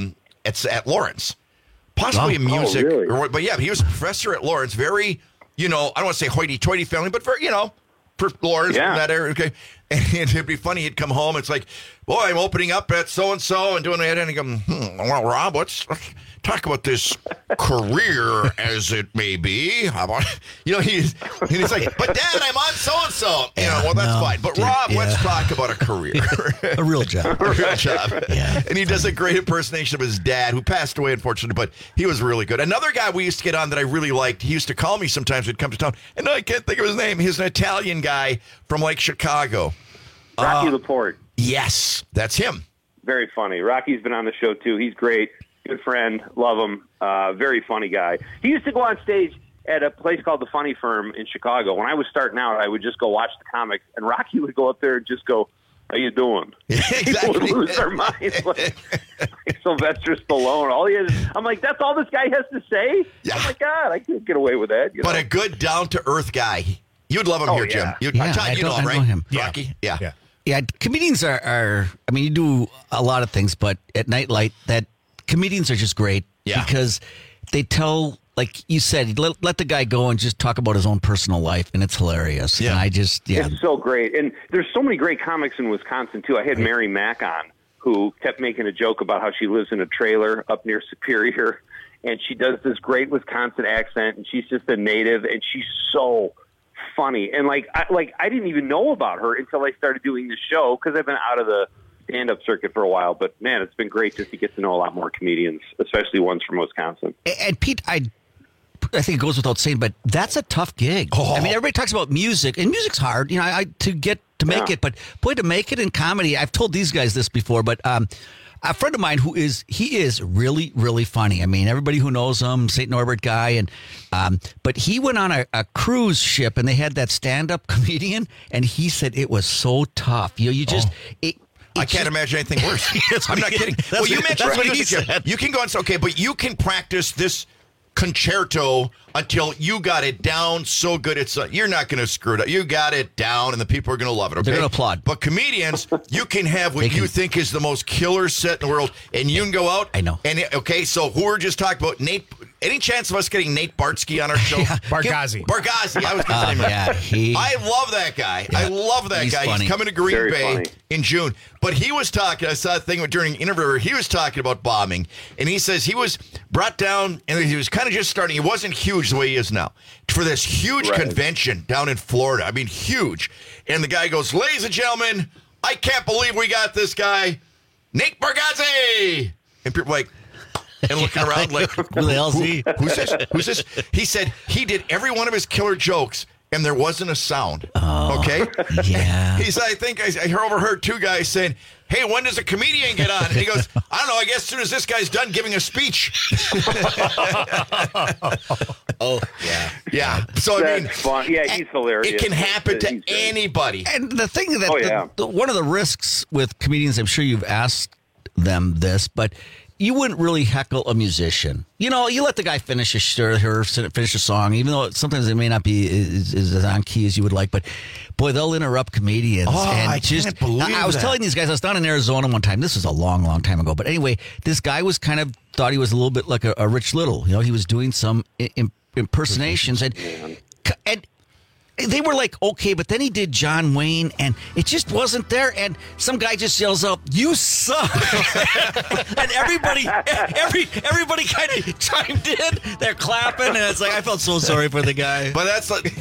at Lawrence, possibly in music. Oh, really? But he was a professor at Lawrence. Very, I don't want to say hoity-toity family, but very, for Lawrence from that area. Okay. And it'd be funny. He'd come home. It's like, boy, I'm opening up at so-and-so and doing that. And he'd go, well, Rob, let's talk about this career as it may be. How about, he's like, but Dad, I'm on so-and-so. Well, that's fine. But Rob, let's talk about a career. A real job. A real job. Yeah. And he does a great impersonation of his dad, who passed away, unfortunately, but he was really good. Another guy we used to get on that I really liked, he used to call me sometimes when he'd come to town, and I can't think of his name. He's an Italian guy from Chicago. Rocky Laporte. Yes, that's him. Very funny. Rocky's been on the show, too. He's great. Good friend. Love him. Very funny guy. He used to go on stage at a place called the Funny Firm in Chicago. When I was starting out, I would just go watch the comics, and Rocky would go up there and just go, how you doing? Exactly. People would lose their minds like Sylvester Stallone. I'm like, that's all this guy has to say? Yeah. Oh, my God, I can't get away with that. But a good, down-to-earth guy. You'd love him here, Jim. I know him. Rocky? Yeah. Yeah, comedians are you do a lot of things, but at Nightlight, that comedians are just great because they tell, like you said, let the guy go and just talk about his own personal life, and it's hilarious. Yeah. And it's so great. And there's so many great comics in Wisconsin, too. I had Mary Mack on, who kept making a joke about how she lives in a trailer up near Superior, and she does this great Wisconsin accent, and she's just a native, and she's so funny. And I didn't even know about her until I started doing this show because I've been out of the stand-up circuit for a while. But man, it's been great just to get to know a lot more comedians, especially ones from Wisconsin. And Pete, I think it goes without saying, but that's a tough gig. I mean, everybody talks about music, and music's hard. To get to make it. But boy, to make it in comedy, I've told these guys this before, but a friend of mine he is really, really funny. I mean, everybody who knows him, St. Norbert guy, and but he went on a cruise ship and they had that stand-up comedian, and he said it was so tough. You just I can't imagine anything worse. I'm not kidding. Well, you mentioned what he said. You can go and say, okay, but you can practice this concerto until you got it down so good you're not going to screw it up. You got it down, and the people are going to love it. Okay? They're going to applaud. But comedians, you can have what you think is the most killer set in the world, and you can go out. I know. And so who we're just talking about, Nate. Any chance of us getting Nate Bartsky on our show? Bargazzi. Bargazzi. I was going to say him. I love that guy. Yeah, I love that guy. Funny. He's coming to Green Very Bay funny. in June. But he was talking, I saw a thing during an interview where he was talking about bombing. And he says he was brought down, and he was kind of just starting. He wasn't huge the way he is now. For this huge convention down in Florida. I mean, huge. And the guy goes, ladies and gentlemen, I can't believe we got this guy, Nate Bargatze. And people are like, and looking around like, who the hell's he? Who's this? Who's this? He said he did every one of his killer jokes, and there wasn't a sound. Okay? Yeah. He said, I think I overheard two guys saying, hey, when does a comedian get on? And he goes, I don't know, I guess as soon as this guy's done giving a speech. Oh, yeah. Yeah. So, I mean, That's fun. Yeah, he's hilarious. it can happen to anybody. And the thing that one of the risks with comedians, I'm sure you've asked them this, but you wouldn't really heckle a musician. You know, you let the guy finish finish a song, even though sometimes it may not be as on key as you would like. But boy, they'll interrupt comedians. Oh, and I can't believe I was that. telling these guys, I was down in Arizona one time. This was a long, long time ago. But anyway, this guy was thought he was a little bit like a Rich Little. You know, he was doing some impersonations, and they were like, okay, but then he did John Wayne, and it just wasn't there. And some guy just yells out, "You suck!" And everybody kind of chimed in. They're clapping, and it's like I felt so sorry for the guy. But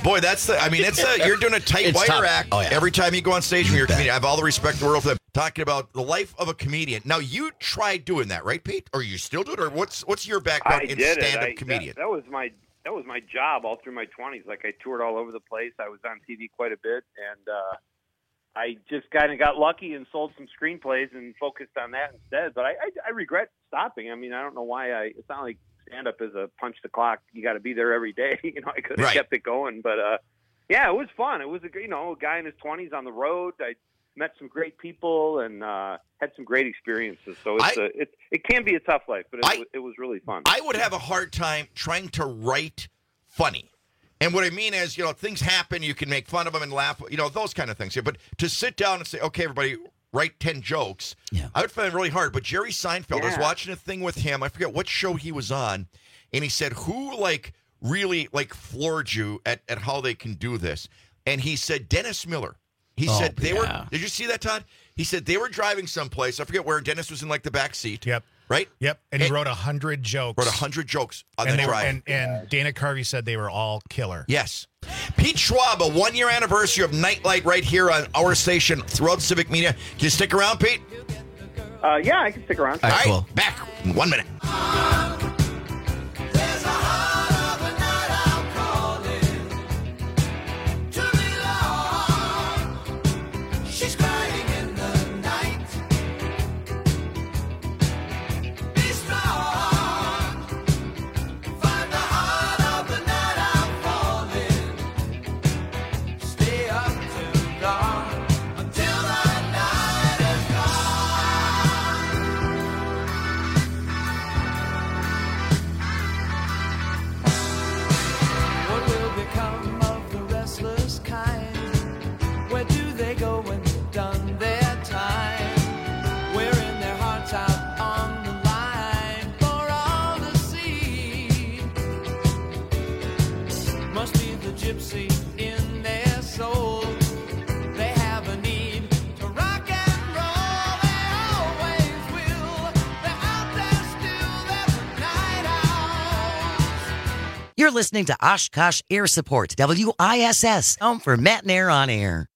you're doing a tight wire tough. act Oh, yeah. every time you go on stage when you're a comedian. I have all the respect in the world for them. Talking about the life of a comedian. Now, you tried doing that, right, Pete? Or you still do it? Or what's your background in stand-up comedian? That was my job all through my 20s. Like, I toured all over the place. I was on TV quite a bit, and I just kind of got lucky and sold some screenplays and focused on that instead. But I regret stopping. I mean, I don't know why. It's not like stand-up is a punch the clock. You got to be there every day. You know, I could have kept it going, but yeah, it was fun. It was a guy in his 20s on the road. I met some great people and had some great experiences. So it can be a tough life, but it was really fun. I would have a hard time trying to write funny. And what I mean is, things happen, you can make fun of them and laugh, those kind of things. But to sit down and say, okay, everybody, write 10 jokes, I would find it really hard. But Jerry Seinfeld, I was watching a thing with him, I forget what show he was on, and he said, who, really, floored you at how they can do this? And he said, Dennis Miller. He said they were. Did you see that, Todd? He said they were driving someplace. I forget where. Dennis was in the back seat. Yep. Right. Yep. And he wrote 100 jokes. Wrote 100 jokes on the drive. And Dana Carvey said they were all killer. Yes. Pete Schwab, a 1-year anniversary of Nightlight right here on our station throughout Civic Media. Can you stick around, Pete? Yeah, I can stick around. All right. Cool. Back in 1 minute. You're listening to Oshkosh Air Support, WISS, home for Matt and Air on Air.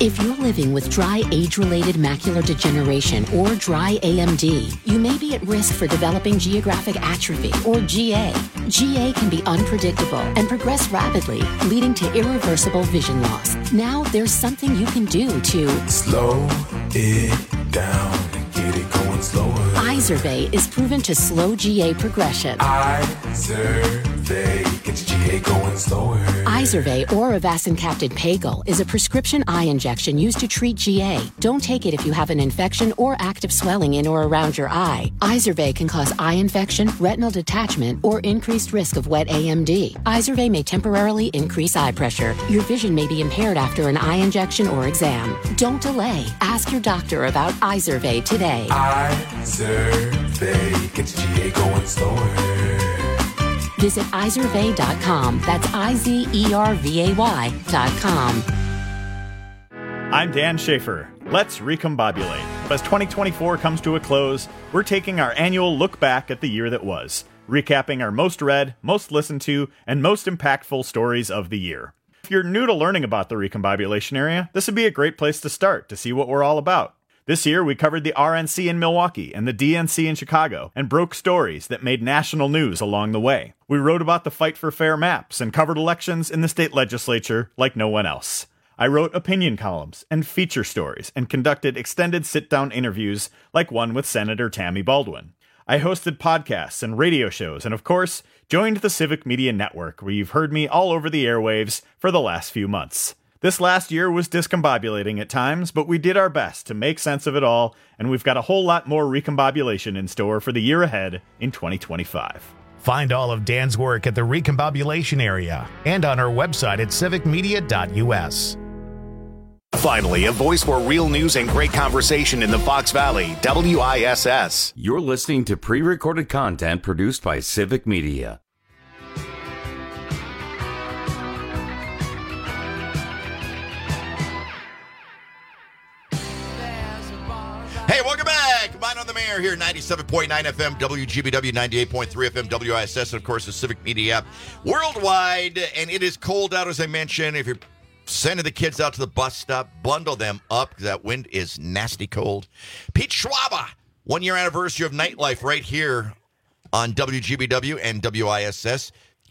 If you're living with dry age-related macular degeneration or dry AMD, you may be at risk for developing geographic atrophy or GA. GA can be unpredictable and progress rapidly, leading to irreversible vision loss. Now there's something you can do to slow it down and get it going slower. Izervay is proven to slow GA progression. Izervay gets GA going slower. Izervay or avacincaptad Pagel is a prescription eye injection used to treat GA. Don't take it if you have an infection or active swelling in or around your eye. Izervay can cause eye infection, retinal detachment, or increased risk of wet AMD. Izervay may temporarily increase eye pressure. Your vision may be impaired after an eye injection or exam. Don't delay. Ask your doctor about Izervay today. Izervay gets GA going slower. Visit Izervay.com. That's IZERVAY.com. I'm Dan Schaefer. Let's recombobulate. As 2024 comes to a close, we're taking our annual look back at the year that was, recapping our most read, most listened to, and most impactful stories of the year. If you're new to learning about the recombobulation area, this would be a great place to start to see what we're all about. This year, we covered the RNC in Milwaukee and the DNC in Chicago and broke stories that made national news along the way. We wrote about the fight for fair maps and covered elections in the state legislature like no one else. I wrote opinion columns and feature stories and conducted extended sit-down interviews like one with Senator Tammy Baldwin. I hosted podcasts and radio shows and, of course, joined the Civic Media Network, where you've heard me all over the airwaves for the last few months. This last year was discombobulating at times, but we did our best to make sense of it all, and we've got a whole lot more recombobulation in store for the year ahead in 2025. Find all of Dan's work at the recombobulation area and on our website at civicmedia.us. Finally, a voice for real news and great conversation in the Fox Valley, WISS. You're listening to pre-recorded content produced by Civic Media. Hey, welcome back. Mine on the Mayor here, 97.9 FM, WGBW, 98.3 FM, WISS, and of course the Civic Media app worldwide. And it is cold out, as I mentioned. If you're sending the kids out to the bus stop, bundle them up because that wind is nasty cold. Pete Schwaba, 1 year anniversary of Nightlife right here on WGBW and WISS.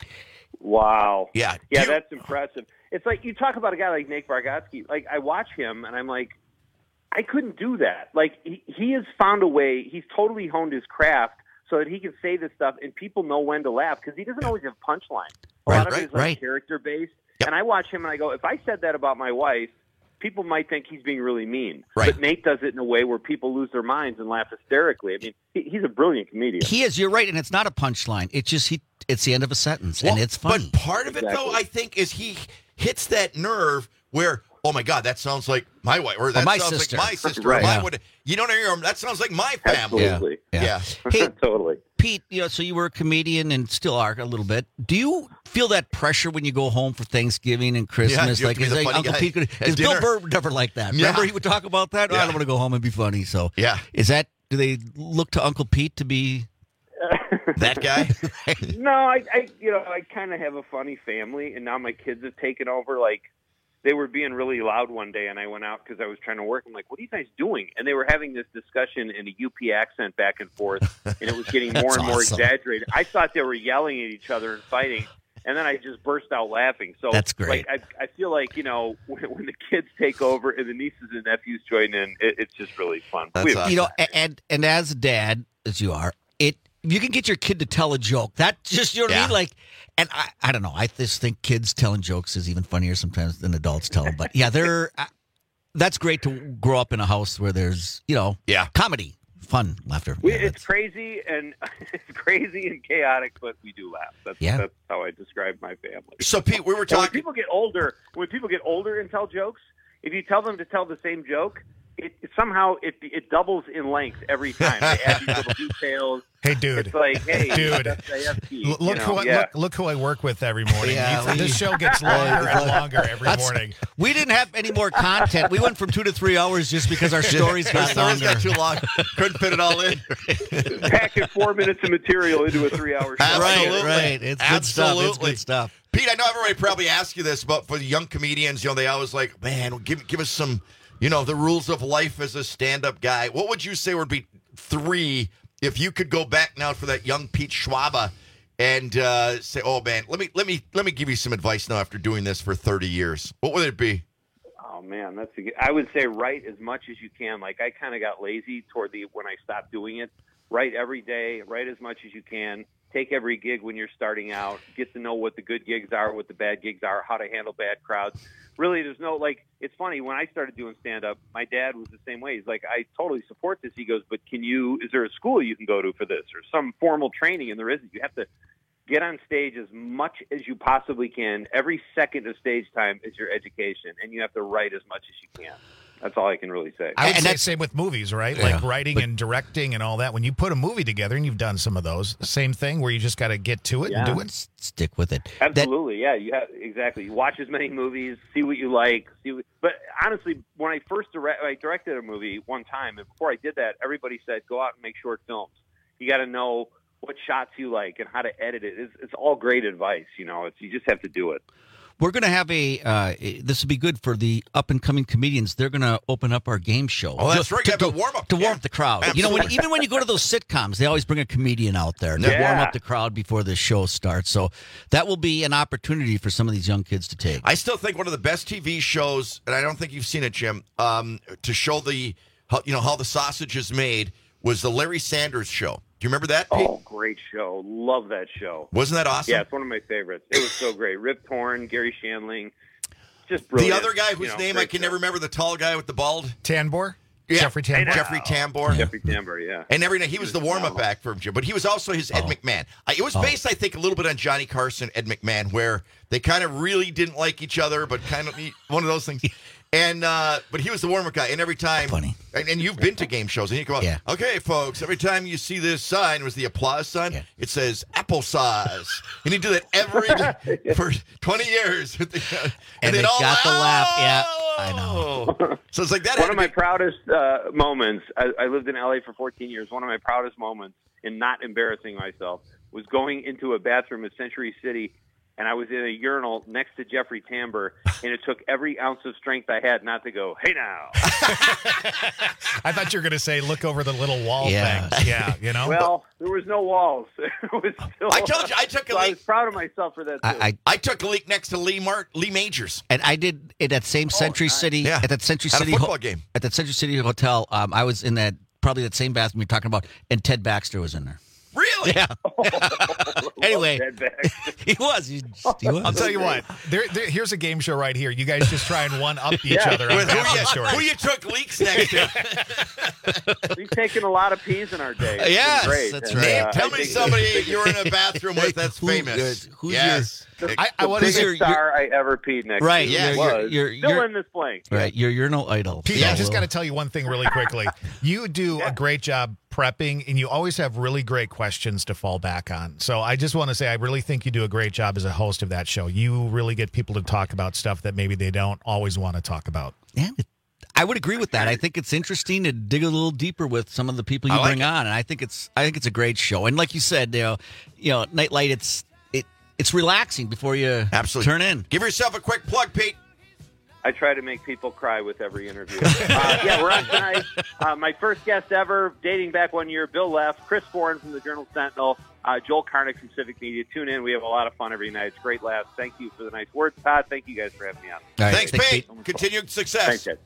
Wow. Yeah. Yeah, that's impressive. It's like you talk about a guy like Nate Bargatze. Like, I watch him and I'm like, I couldn't do that. Like, he has found a way. He's totally honed his craft so that he can say this stuff and people know when to laugh because he doesn't always have punchline. A lot of it is like character-based. Yep. And I watch him and I go, if I said that about my wife, people might think he's being really mean. Right. But Nate does it in a way where people lose their minds and laugh hysterically. I mean, he's a brilliant comedian. He is. You're right. And it's not a punchline. It's just it's the end of a sentence, and it's funny. But part of it, though, I think, is he hits that nerve where, oh, my God, that sounds like my wife. Or that sounds sister. like my sister. Right. Or you know what I mean? That sounds like my family. Absolutely. Yeah. Hey, totally. Pete, so you were a comedian and still are a little bit. Do you feel that pressure when you go home for Thanksgiving and Christmas? Yeah, like, is Uncle Pete because Bill Burr never liked that. Yeah. Remember he would talk about that? Oh, I don't want to go home and be funny. So yeah. Do they look to Uncle Pete to be that guy? No, I kind of have a funny family, and now my kids have taken over. Like, they were being really loud one day, and I went out because I was trying to work. I'm like, what are you guys doing? And they were having this discussion in a UP accent back and forth, and it was getting more and more exaggerated. I thought they were yelling at each other and fighting, and then I just burst out laughing. So that's great. Like, I feel like, when the kids take over and the nieces and nephews join in, it's just really fun. That's awesome. And as a dad, as you are, you can get your kid to tell a joke. That just, you know what I mean? Like, and I don't know. I just think kids telling jokes is even funnier sometimes than adults tell them. But yeah, that's great to grow up in a house where there's, comedy, fun, laughter. It's crazy and chaotic, but we do laugh. That's how I describe my family. So Pete, we were talking. When people get older and tell jokes, if you tell them to tell the same joke, somehow it doubles in length every time. They add these little details. Hey, dude. It's like, hey, dude. Look who I work with every morning. This show gets longer and longer every morning. We didn't have any more content. We went from 2 to 3 hours just because our stories got longer. Got too long. Couldn't fit it all in. Packing 4 minutes of material into a 3-hour show. Right. It's good stuff. It's good stuff. Pete, I know everybody probably asks you this, but for the young comedians, they always like, man, give us some, the rules of life as a stand-up guy. What would you say would be 3 if you could go back now for that young Pete Schwaba and say, oh man, let me give you some advice now after doing this for 30 years? What would it be? Oh man, I would say write as much as you can. Like I kind of got lazy when I stopped doing it. Write every day, write as much as you can. Take every gig when you're starting out. Get to know what the good gigs are, what the bad gigs are, how to handle bad crowds. Really, there's no, it's funny, when I started doing stand-up, my dad was the same way. He's like, I totally support this. He goes, but is there a school you can go to for this or some formal training? And there isn't. You have to get on stage as much as you possibly can. Every second of stage time is your education, and you have to write as much as you can. That's all I can really say. I would say same with movies, right? Yeah. Like writing and directing and all that. When you put a movie together, and you've done some of those, same thing where you just got to get to it and do it. Stick with it. Absolutely, yeah. Exactly. You watch as many movies, see what you like. But honestly, when I first directed a movie one time, and before I did that, everybody said, go out and make short films. You got to know what shots you like and how to edit it. It's all great advice, you just have to do it. We're going to have this will be good for the up-and-coming comedians. They're going to open up our game show. Oh, that's right. To warm up. To warm up the crowd. Absolutely. Even when you go to those sitcoms, they always bring a comedian out there to warm up the crowd before the show starts. So that will be an opportunity for some of these young kids to take. I still think one of the best TV shows, and I don't think you've seen it, Jim, to show how the sausage is made was the Larry Sanders Show. Do you remember that, Pete? Oh, great show. Love that show. Wasn't that awesome? Yeah, it's one of my favorites. It was so great. Rip Torn, Gary Shandling. Just brilliant. The other guy whose name I can never remember, the tall guy with the bald. Tambor? Yeah. Jeffrey Tambor. Jeffrey Tambor. Jeffrey Tambor, yeah. And every night he was the warm-up act for him, but he was also his Ed McMahon. It was based, I think, a little bit on Johnny Carson, Ed McMahon, where they kind of really didn't like each other, but kind of one of those things. And but he was the warm-up guy, and every time, funny. And you've been to game shows, and you go, okay, folks, every time you see this sign, was the applause sign, it says applesauce, and you do that every day for 20 years, and they all got the laugh. Yeah, I know. So it's like that. One of my proudest moments. I lived in LA for 14 years. One of my proudest moments in not embarrassing myself was going into a bathroom at Century City. And I was in a urinal next to Jeffrey Tambor, and it took every ounce of strength I had not to go, hey now. I thought you were going to say, look over the little wall things. Yeah, Well, there was no walls. It was still, I told you, I took a leak. I was proud of myself for that, too. I took a leak next to Lee Majors. And I did it at same Century City. Yeah. At that Century City football game. At that Century City Hotel. I was in probably that same bathroom you're talking about, and Ted Baxter was in there. Really? Yeah. Anyway, he was. He was. I'll tell you what. Here's a game show right here. You guys just try and one-up each other on bathroom stories. Who you took leaks next to? We've taken a lot I in our day. Yes, great. That's right. Tell me somebody you're in a bathroom with that's famous. Who's the biggest star I ever peed next right, to. Yeah, you're still in this blank. Right, you're no idol. Pete, I just got to tell you one thing really quickly. You do a great job prepping, and you always have really great questions to fall back on. So I just want to say I really think you do a great job as a host of that show. You really get people to talk about stuff that maybe they don't always want to talk about. Yeah, I would agree with that. I think it's interesting to dig a little deeper with some of the people you bring on, and I think it's a great show. And like you said, Nightlight, it's relaxing before you turn in. Give yourself a quick plug, Pete. I try to make people cry with every interview. We're on tonight. My first guest ever, dating back 1 year, Bill Leff, Chris Bourne from the Journal Sentinel, Joel Karnick from Civic Media. Tune in. We have a lot of fun every night. It's great laughs. Thank you for the nice words, Todd. Thank you guys for having me on. Right. Thanks, Pete. Continued success. Thanks, guys.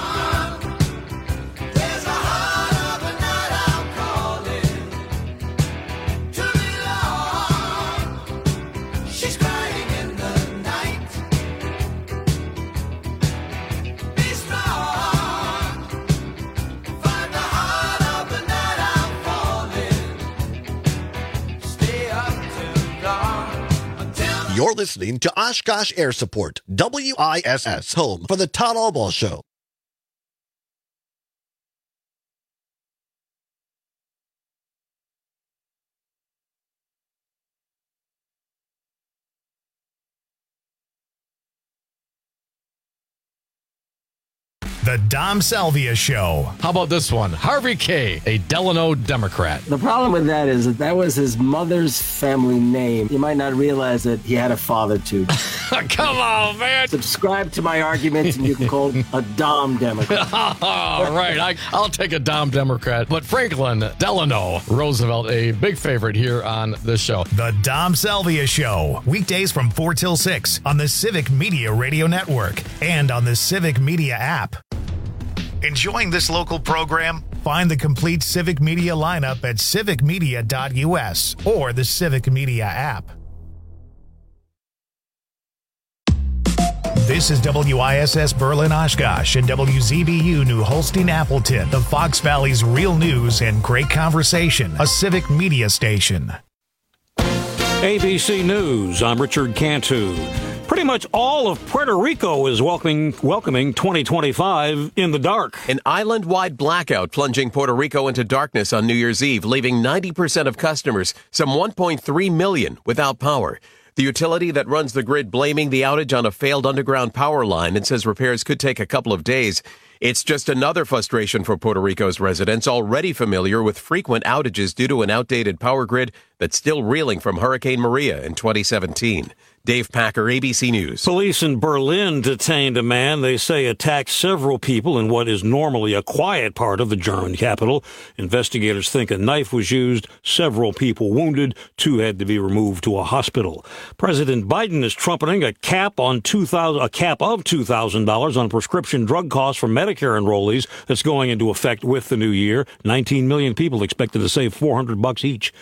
You're listening to Oshkosh Air Support, WISS, home for the Todd Albaugh Show. The Dom Salvia Show. How about this one? Harvey K., a Delano Democrat. The problem with that is that was his mother's family name. You might not realize that he had a father, too. Come on, man. Subscribe to my arguments, and you can call a Dom Democrat. All right, I'll take a Dom Democrat. But Franklin Delano Roosevelt, a big favorite here on this show. The Dom Salvia Show. Weekdays from 4 till 6 on the Civic Media Radio Network and on the Civic Media app. Enjoying this local program? Find the complete Civic Media lineup at civicmedia.us or the Civic Media app. This is WISS Berlin Oshkosh and WZBU New Holstein Appleton, the Fox Valley's real news and great conversation, a Civic Media station. ABC News, I'm Richard Cantu. Pretty much all of Puerto Rico is welcoming 2025 in the dark. An island-wide blackout plunging Puerto Rico into darkness on New Year's Eve, leaving 90% of customers, some 1.3 million, without power. The utility that runs the grid blaming the outage on a failed underground power line and says repairs could take a couple of days. It's just another frustration for Puerto Rico's residents already familiar with frequent outages due to an outdated power grid that's still reeling from Hurricane Maria in 2017. Dave Packer, ABC News. Police in Berlin detained a man they say attacked several people in what is normally a quiet part of the German capital. Investigators think a knife was used, several people wounded, 2 had to be removed to a hospital. President Biden is trumpeting a cap of $2,000 on prescription drug costs for Medicare enrollees that's going into effect with the new year. 19 million people expected to save $400 each.